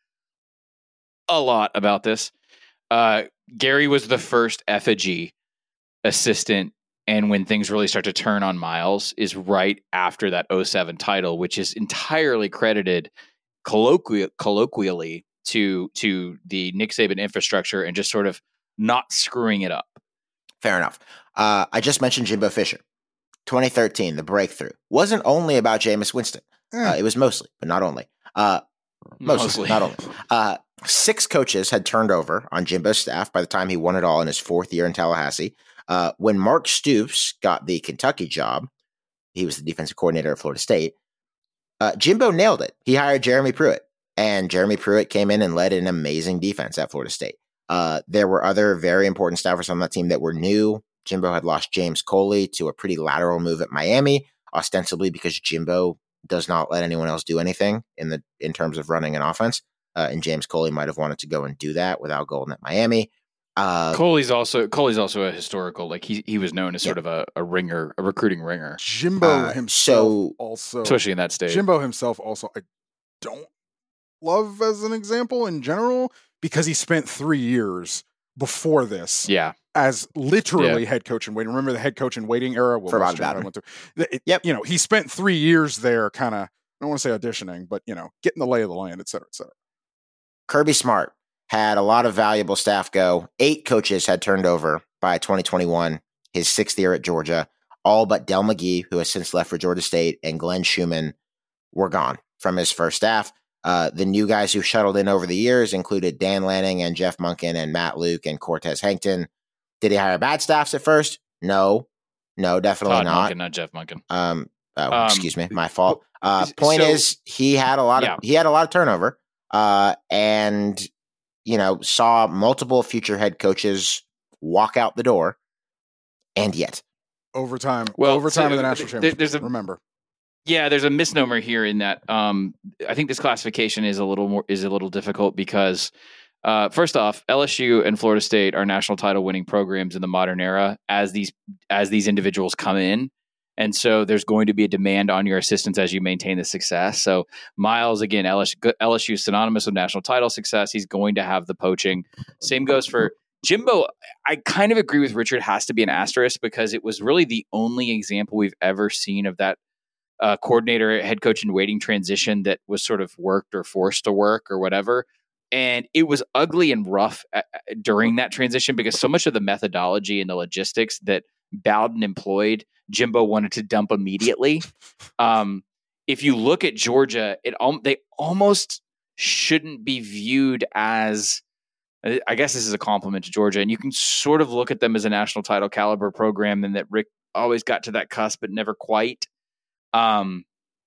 a lot about this. Uh, Gary was the first effigy assistant, and when things really start to turn on Miles is right after that oh seven title, which is entirely credited colloquial, colloquially to to the Nick Saban infrastructure and just sort of not screwing it up. Fair enough. Uh, I just mentioned Jimbo Fisher. twenty thirteen, the breakthrough. Wasn't only about Jameis Winston. Uh, it was mostly, but not only. Uh, mostly, Mostly. not only. Uh, six coaches had turned over on Jimbo's staff by the time he won it all in his fourth year in Tallahassee. Uh, when Mark Stoops got the Kentucky job, he was the defensive coordinator at Florida State. Uh, Jimbo nailed it. He hired Jeremy Pruitt, and Jeremy Pruitt came in and led an amazing defense at Florida State. Uh, there were other very important staffers on that team that were new. Jimbo had lost James Coley to a pretty lateral move at Miami, ostensibly because Jimbo does not let anyone else do anything in the in terms of running an offense. Uh, and James Coley might have wanted to go and do that without Golden at Miami. Uh, Coley's also Coley's also a historical, like he he was known as sort of a, a ringer, a recruiting ringer, Jimbo Uh, himself so- also, especially in that stage. Jimbo himself also, I don't love as an example in general because he spent three years before this Yeah, as literally head coach in waiting. Remember the head coach in waiting era? Will For Ron West Jimbo Bowden. went through- it- Yep. You know, he spent three years there kind of, I don't want to say auditioning, but, you know, getting the lay of the land, et cetera, et cetera. Kirby Smart had a lot of valuable staff go. Eight coaches had turned over by twenty twenty-one, his sixth year at Georgia. All but Del McGee, who has since left for Georgia State, and Glenn Schumann were gone from his first staff. Uh, the new guys who shuttled in over the years included Dan Lanning and Jeff Monken and Matt Luke and Cortez Hankton. Did he hire bad staffs at first? No. No, definitely Todd not. Monken, not Jeff Monken. Um, oh, Um, excuse me, my fault. Uh, point so- is, he had a lot of Yeah. he had a lot of turnover, uh, and you know saw multiple future head coaches walk out the door, and yet Overtime. Well, overtime so of the national there- championship. there's a- Remember. Yeah, there's a misnomer here in that um, I think this classification is a little more is a little difficult because uh, first off, L S U and Florida State are national title winning programs in the modern era as these as these individuals come in. And so there's going to be a demand on your assistants as you maintain the success. So Miles, again, L S U, L S U is synonymous with national title success. He's going to have the poaching. Same goes for Jimbo. I kind of agree with Richard, has to be an asterisk because it was really the only example we've ever seen of that uh, coordinator, head coach in waiting transition that was sort of worked or forced to work or whatever. And it was ugly and rough at, during that transition because so much of the methodology and the logistics that Bowden employed, Jimbo wanted to dump immediately. Um, if you look at Georgia, it al- they almost shouldn't be viewed as I guess this is a compliment to Georgia, and you can sort of look at them as a national title caliber program, and that Rick always got to that cusp, but never quite. Um,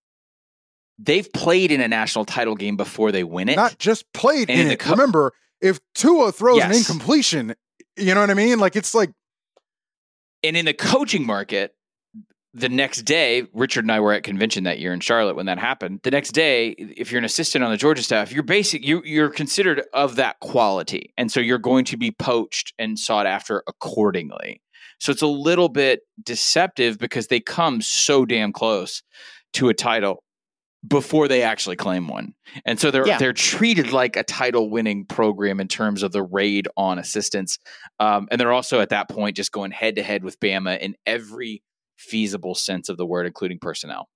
they've played in a national title game before they win it. Not just played and in, in it. Co- Remember, if Tua throws yes. an incompletion, you know what I mean? Like, it's like. And in the coaching market, the next day, Richard and I were at convention that year in Charlotte when that happened. The next day, if you're an assistant on the Georgia staff, you're basic, you, you're considered of that quality. And so you're going to be poached and sought after accordingly. So it's a little bit deceptive because they come so damn close to a title before they actually claim one. And so they're, yeah. they're treated like a title winning program in terms of the raid on assistants. Um, and they're also at that point just going head to head with Bama in every feasible sense of the word, including personnel.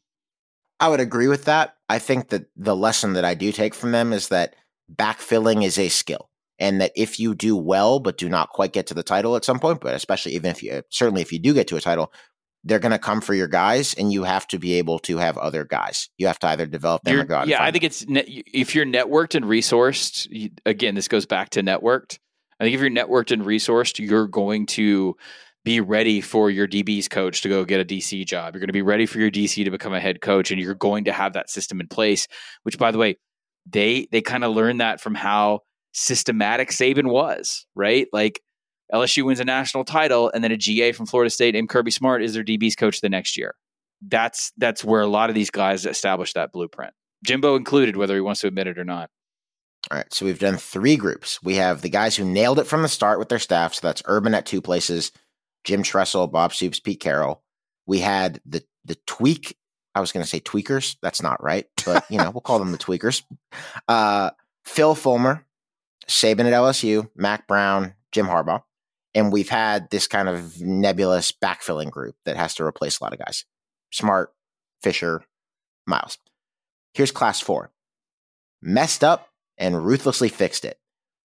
I would agree with that. I think that the lesson that I do take from them is that backfilling is a skill, and that if you do well but do not quite get to the title at some point, but especially even if you certainly if you do get to a title, they're going to come for your guys, and you have to be able to have other guys. You have to either develop them you're, or go out. Yeah, and I think them. it's ne- if you're networked and resourced. You, again, this goes back to networked. I think if you're networked and resourced, you're going to be ready for your D B's coach to go get a D C job. You're going to be ready for your D C to become a head coach, and you're going to have that system in place, which, by the way, they they kind of learned that from how systematic Saban was, right? Like L S U wins a national title, and then a G A from Florida State named Kirby Smart is their D B's coach the next year. That's that's where a lot of these guys established that blueprint. Jimbo included, whether he wants to admit it or not. All right, so we've done three groups. We have the guys who nailed it from the start with their staff, so that's Urban at two places, Jim Tressel, Bob Stoops, Pete Carroll. We had the the tweak. I was going to say tweakers. That's not right, but you know we'll call them the tweakers. Uh, Phil Fulmer, Saban at L S U, Mac Brown, Jim Harbaugh, and we've had this kind of nebulous backfilling group that has to replace a lot of guys: Smart, Fisher, Miles. Here's class four: messed up and ruthlessly fixed it.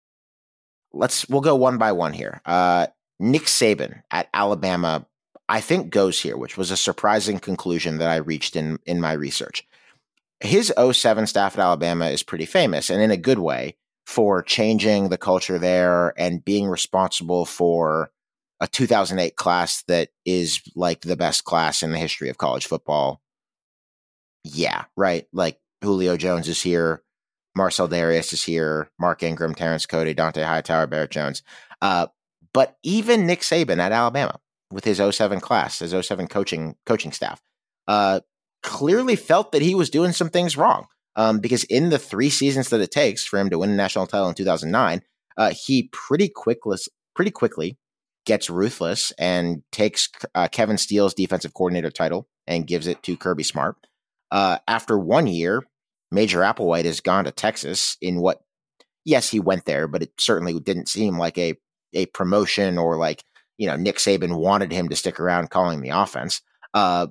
Let's we'll go one by one here. Uh, Nick Saban at Alabama, I think, goes here, which was a surprising conclusion that I reached in, in my research. His oh seven staff at Alabama is pretty famous, and in a good way, for changing the culture there and being responsible for a two thousand eight class that is like the best class in the history of college football. Yeah, right. Like Julio Jones is here. Marcel Darius is here. Mark Ingram, Terrence Cody, Dante Hightower, Barrett Jones. Uh, But even Nick Saban at Alabama, with his oh seven class, his oh seven coaching coaching staff, uh, clearly felt that he was doing some things wrong. Um, because in the three seasons that it takes for him to win a national title in two thousand nine, uh, he pretty quickly, pretty quickly gets ruthless and takes uh, Kevin Steele's defensive coordinator title and gives it to Kirby Smart. Uh, after one year, Major Applewhite has gone to Texas in what, yes, he went there, but it certainly didn't seem like a a promotion or like, you know, Nick Saban wanted him to stick around calling the offense. Uh,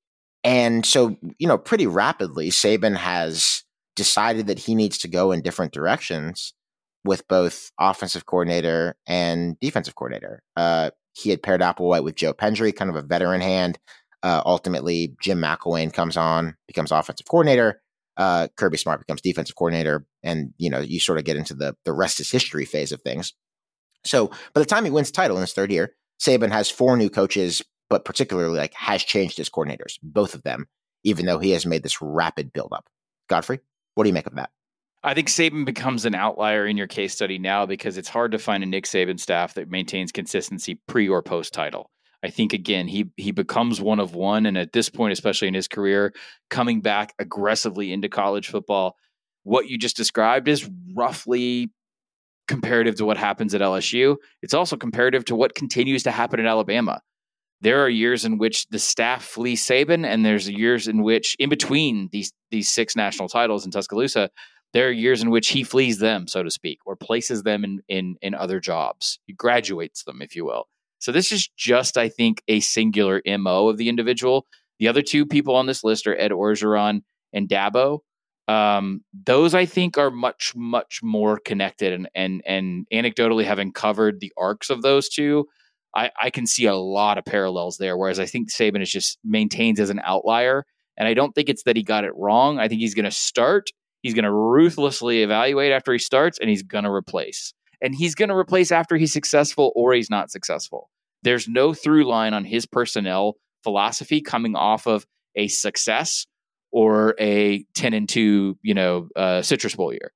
and so, you know, pretty rapidly, Saban has decided that he needs to go in different directions with both offensive coordinator and defensive coordinator. Uh, he had paired Applewhite with Joe Pendry, kind of a veteran hand. Uh, ultimately, Jim McElwain comes on, becomes offensive coordinator. Uh, Kirby Smart becomes defensive coordinator. And, you know, you sort of get into the the rest is history phase of things. So by the time he wins the title in his third year, Saban has four new coaches, but particularly like has changed his coordinators, both of them, even though he has made this rapid buildup. Godfrey, what do you make of that? I think Saban becomes an outlier in your case study now because it's hard to find a Nick Saban staff that maintains consistency pre or post title. I think, again, he he becomes one of one. And at this point, especially in his career, coming back aggressively into college football, what you just described is roughly comparative to what happens at L S U. It's also comparative to what continues to happen at Alabama. There are years in which the staff flees Saban, and there's years in which, in between these these six national titles in Tuscaloosa, there are years in which he flees them, so to speak, or places them in in, in other jobs. He graduates them, if you will. So this is just, I think, a singular M O of the individual. The other two people on this list are Ed Orgeron and Dabo. Um, those I think are much, much more connected, and and and anecdotally, having covered the arcs of those two, I, I can see a lot of parallels there. Whereas I think Saban is just maintains as an outlier, and I don't think it's that he got it wrong. I think he's going to start, he's going to ruthlessly evaluate after he starts, and he's going to replace. and he's going to replace after he's successful or he's not successful. There's no through line on his personnel philosophy coming off of a success or a ten and two, you know, uh, Citrus Bowl year.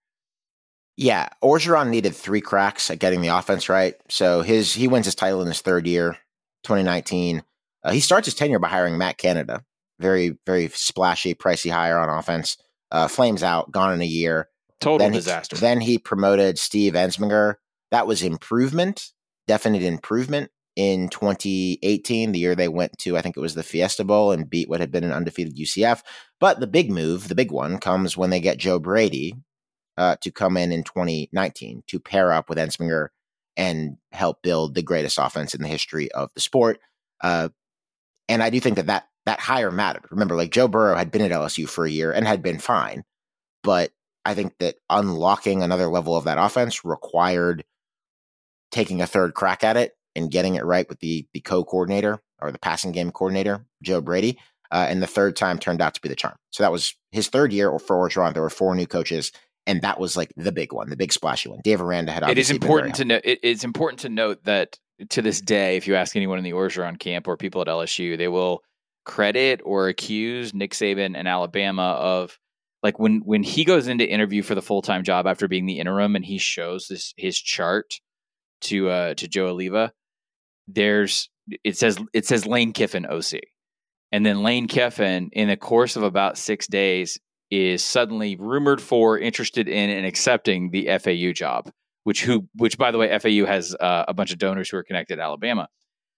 Yeah, Orgeron needed three cracks at getting the offense right. So his he wins his title in his third year, twenty nineteen. Uh, he starts his tenure by hiring Matt Canada. Very, very splashy, pricey hire on offense. Uh, flames out, gone in a year. Total then disaster. He, then he promoted Steve Ensminger. That was improvement, definite improvement in twenty eighteen, the year they went to, I think it was the Fiesta Bowl and beat what had been an undefeated U C F. But the big move, the big one, comes when they get Joe Brady uh, to come in in twenty nineteen to pair up with Ensminger and help build the greatest offense in the history of the sport. Uh, and I do think that, that that hire mattered. Remember, like Joe Burrow had been at L S U for a year and had been fine. But I think that unlocking another level of that offense required taking a third crack at it and getting it right with the, the co-coordinator or the passing game coordinator, Joe Brady. Uh, and the third time turned out to be the charm. So that was his third year for Orgeron. There were four new coaches, and that was like the big one, the big splashy one. Dave Aranda had obviously It is important to know. It, it's important to note that to this day, if you ask anyone in the Orgeron camp or people at L S U, they will credit or accuse Nick Saban and Alabama of, like, when when he goes into interview for the full-time job after being the interim and he shows this his chart to uh, to Joe Oliva, there's it says it says Lane Kiffin O C. And then Lane Kiffin, in the course of about six days, is suddenly rumored for, interested in, and accepting the F A U job, which who, which by the way, F A U has uh, a bunch of donors who are connected to Alabama.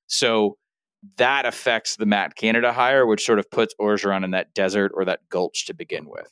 So that affects the Matt Canada hire, which sort of puts Orgeron in that desert or that gulch to begin with.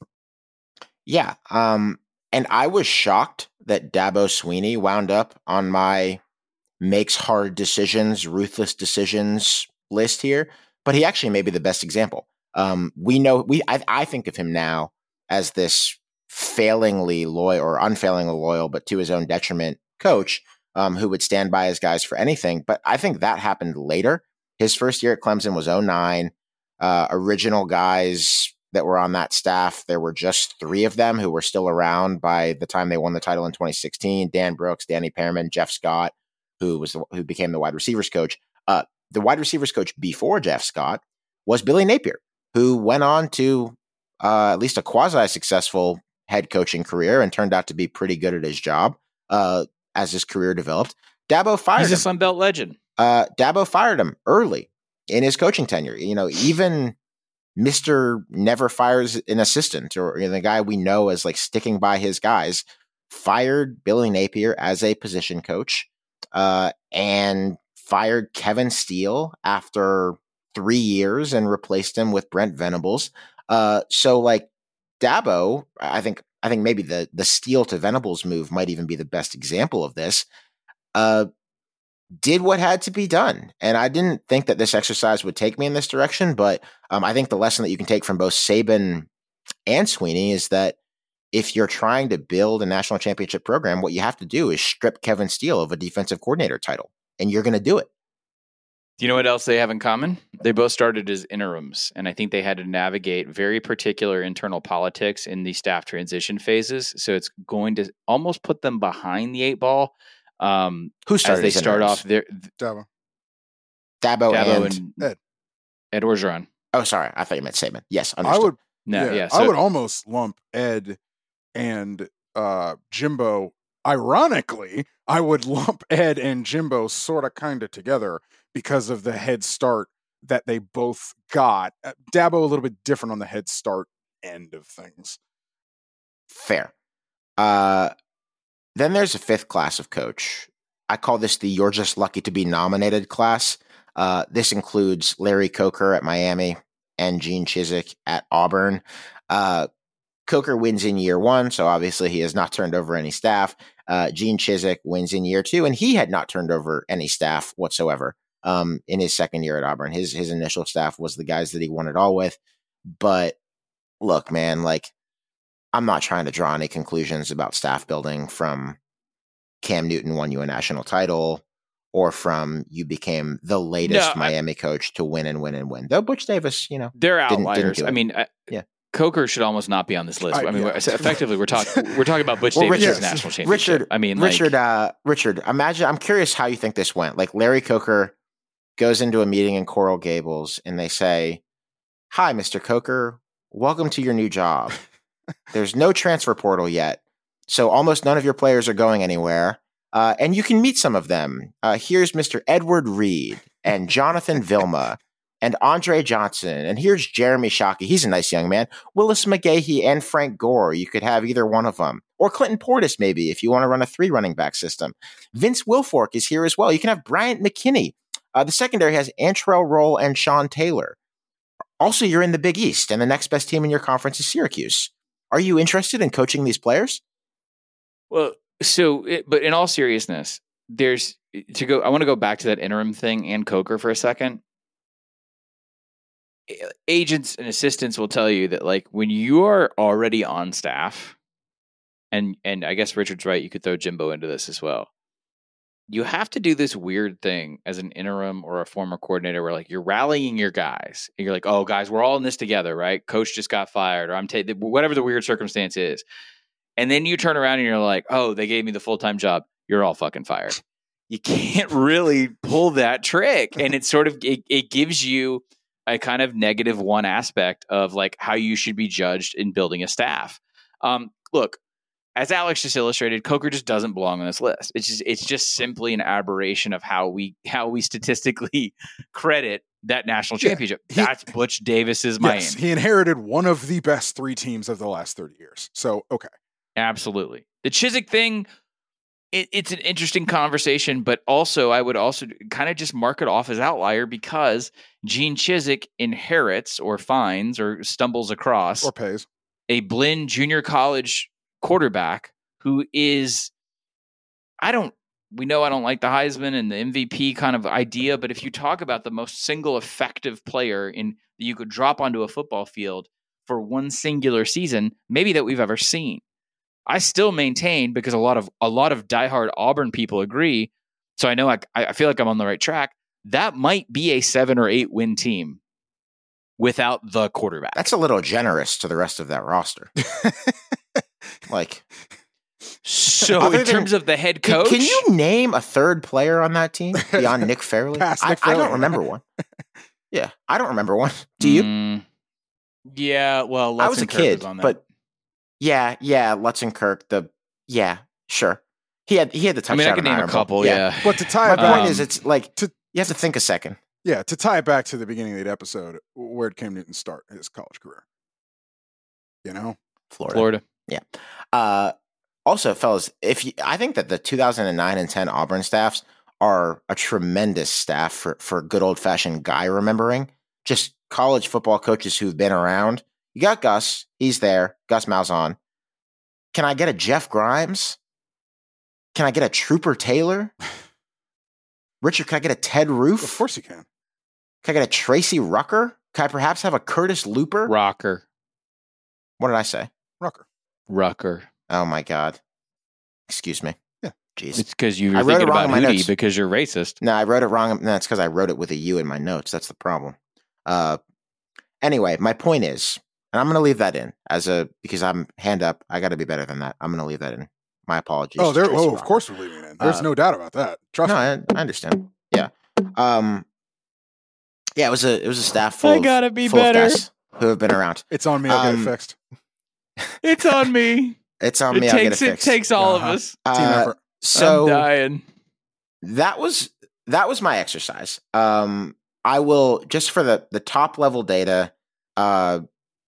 Yeah, um, and I was shocked that Dabo Swinney wound up on my makes hard decisions, ruthless decisions list here. But he actually may be the best example. Um, we know we I, I think of him now as this failingly loyal or unfailingly loyal, but to his own detriment coach um, who would stand by his guys for anything. But I think that happened later. His first year at Clemson was oh nine. Uh, original guys that were on that staff, there were just three of them who were still around by the time they won the title in twenty sixteen. Dan Brooks, Danny Pearman, Jeff Scott, who was the, who became the wide receivers coach. Uh, The wide receivers coach before Jeff Scott was Billy Napier, who went on to uh, at least a quasi-successful head coaching career and turned out to be pretty good at his job uh, as his career developed. Dabo fired He's him. a Sun Belt legend. Uh, Dabo fired him early in his coaching tenure. You know, even Mister Never Fires an Assistant, or you know, the guy we know as like sticking by his guys, fired Billy Napier as a position coach uh, and fired Kevin Steele after three years and replaced him with Brent Venables. Uh, so like Dabo, I think, I think maybe the, the Steele to Venables move might even be the best example of this, uh, did what had to be done. And I didn't think that this exercise would take me in this direction, but um, I think the lesson that you can take from both Saban and Swinney is that if you're trying to build a national championship program, what you have to do is strip Kevin Steele of a defensive coordinator title. And you're going to do it. Do you know what else they have in common? They both started as interims, and I think they had to navigate very particular internal politics in the staff transition phases. So it's going to almost put them behind the eight ball. Um, Who started as they start interims? off their Dabo. Dabo, Dabo and, and Ed. Ed Orgeron. Oh, sorry. I thought you meant Saban. Yes, I understood. would No, yeah, yeah, I so- would almost lump Ed and uh, Jimbo. Ironically, I would lump Ed and Jimbo sort of kind of together because of the head start that they both got. Uh, Dabo a little bit different on the head start end of things. Fair. Uh, then there's a fifth class of coach. I call this the "you're just lucky to be nominated" class. Uh, this includes Larry Coker at Miami and Gene Chizik at Auburn. Uh, Coker wins in year one, so obviously he has not turned over any staff. Uh, Gene Chizik wins in year two, and he had not turned over any staff whatsoever um, in his second year at Auburn. His his initial staff was the guys that he won it all with. But look, man, like I'm not trying to draw any conclusions about staff building from Cam Newton won you a national title or from you became the latest No, Miami coach to win and win and win. Though Butch Davis, you know, They're didn't- didn't outliers. do I it. mean, I, Yeah. Coker should almost not be on this list. I- I, mean, yeah. we're- effectively, we're talking we're talking about Butch Well, Davis' Richard- national championship. Richard, I mean, like, Richard, uh, Richard, imagine, I'm curious how you think this went. Like Larry Coker goes into a meeting in Coral Gables and they say, "Hi, Mister Coker, welcome to your new job. There's no transfer portal yet, so almost none of your players are going anywhere. Uh, and you can meet some of them. Uh, here's Mister Edward Reed and Jonathan Vilma and Andre Johnson. And here's Jeremy Shockey. He's a nice young man. Willis McGahee and Frank Gore. You could have either one of them. Or Clinton Portis, maybe, if you want to run a three running back system. Vince Wilfork is here as well. You can have Bryant McKinney. Uh, the secondary has Antrell Roll and Sean Taylor. Also, you're in the Big East, and the next best team in your conference is Syracuse. Are you interested in coaching these players?" well, so, it, but in all seriousness, there's to go. I want to go back to that interim thing and Coker for a second. Agents and assistants will tell you that, like, when you are already on staff, and and I guess Richard's right, you could throw Jimbo into this as well. You have to do this weird thing as an interim or a former coordinator where, like, you're rallying your guys and you're like, "Oh, guys, we're all in this together, right? Coach just got fired, or I'm taking whatever the weird circumstance is." And then you turn around and you're like, "Oh, they gave me the full-time job. You're all fucking fired." You can't really pull that trick. And it's sort of, it, it gives you a kind of negative one aspect of, like, how you should be judged in building a staff. Um, look, as Alex just illustrated, Coker just doesn't belong on this list. It's just, it's just simply an aberration of how we, how we statistically credit that national championship. Yeah, he, That's Butch Davis's Miami. Yes, he inherited one of the best three teams of the last thirty years. So, okay. Absolutely. The Chizik thing, it, it's an interesting conversation, but also I would also kind of just mark it off as outlier because Gene Chizik inherits or finds or stumbles across Or pays a Blinn junior college quarterback who is, I don't, we know I don't like the Heisman and the M V P kind of idea, but if you talk about the most single effective player in that you could drop onto a football field for one singular season, maybe that we've ever seen. I still maintain, because a lot of a lot of diehard Auburn people agree, so I know I, I feel like I'm on the right track, that might be a seven or eight win team without the quarterback. That's a little generous to the rest of that roster. Like, so other in than- terms of the head can, coach, can you name a third player on that team beyond Nick Fairley? Past I, Nick I don't Fairley. remember one. Yeah, I don't remember one. Do you? Mm, yeah, well, I was a Lutzenkirk kid, was on that. but yeah, yeah, Lutzenkirk. The yeah, sure. He had he had the I touchdown. mean, I could in name a Iron Bowl. couple. Yeah, But to tie My it point back, Um, is, it's like to- you have to think a second. yeah, to tie it back to the beginning of the episode, where did Cam Newton start his college career? You know, Florida. Florida. Yeah. Uh, also, fellas, if you, I think that the two thousand nine and ten Auburn staffs are a tremendous staff for for good old fashioned guy remembering. Just college football coaches who've been around. You got Gus. He's there. Gus Malzahn. Can I get a Jeff Grimes? Can I get a Trooper Taylor? Richard, can I get a Ted Roof? of course you can. Can I get a Tracy Rucker? Can I perhaps have a Curtis Looper? Rocker. What did I say? Rucker. Rucker. Oh my God. Excuse me. Yeah. Jeez. It's because you I were wrote it thinking wrong about in my Hootie notes. because you're racist. No, I wrote it wrong. No, it's because I wrote it with a U in my notes. That's the problem. Uh, anyway, my point is, and I'm going to leave that in as a because I'm hand up. I got to be better than that. I'm going to leave that in. My apologies. Oh, to there. Tracy Oh, of Rucker. course we're leaving it in. There's Uh, no doubt about that. Trust No, me. I, I understand. Yeah. Um. Yeah, it was a it was a staff full. I of- gotta be full of better. guys who have been around. It's on me. I'll get Um, it fixed. It's on me. It's on It me. I'll get it takes it fixed. takes all Uh-huh. of us. Team Uh, effort. so I'm dying. that was that was my exercise. Um, I will just for the the top level data. Uh,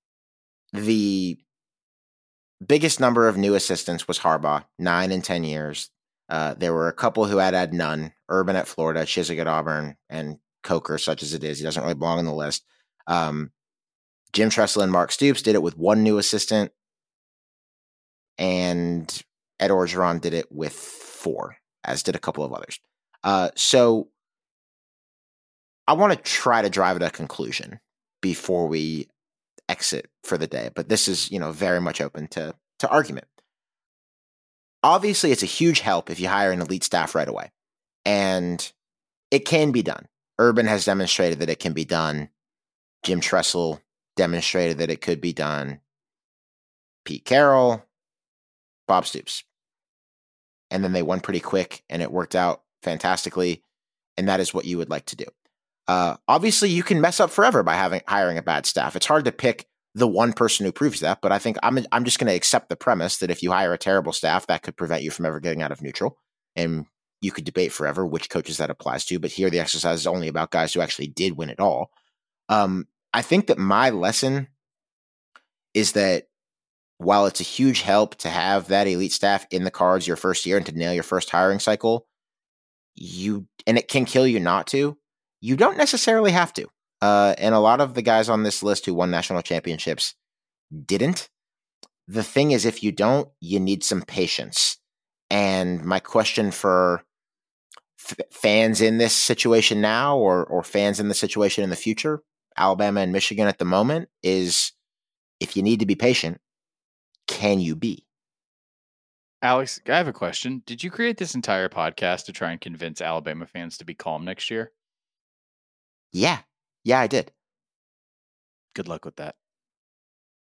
the biggest number of new assistants was Harbaugh, nine in ten years. Uh, there were a couple who had had none. Urban at Florida, Chizik at Auburn, and Coker, such as it is, he doesn't really belong on the list. Um, Jim Tressel and Mark Stoops did it with one new assistant, and Ed Orgeron did it with four, as did a couple of others. Uh, so I want to try to drive at a conclusion before we exit for the day, but this is, you know, very much open to to argument. Obviously, it's a huge help if you hire an elite staff right away, and it can be done. Urban has demonstrated that it can be done. Jim Tressel demonstrated that it could be done. Pete Carroll, Bob Stoops. And then they won pretty quick, and it worked out fantastically. And that is what you would like to do. Uh, obviously, you can mess up forever by having hiring a bad staff. It's hard to pick the one person who proves that, but I think I'm I'm just going to accept the premise that if you hire a terrible staff, that could prevent you from ever getting out of neutral. And you could debate forever which coaches that applies to, but here the exercise is only about guys who actually did win it all. Um, I think that my lesson is that while it's a huge help to have that elite staff in the cards your first year and to nail your first hiring cycle, you and it can kill you not to, you don't necessarily have to. Uh, and a lot of the guys on this list who won national championships didn't. The thing is, if you don't, you need some patience. And my question for f- fans in this situation now or or fans in the situation in the future, Alabama and Michigan at the moment, is if you need to be patient, can you be? Alex, I have a question. Did you create this entire podcast to try and convince Alabama fans to be calm next year? Yeah. Yeah, I did. Good luck with that.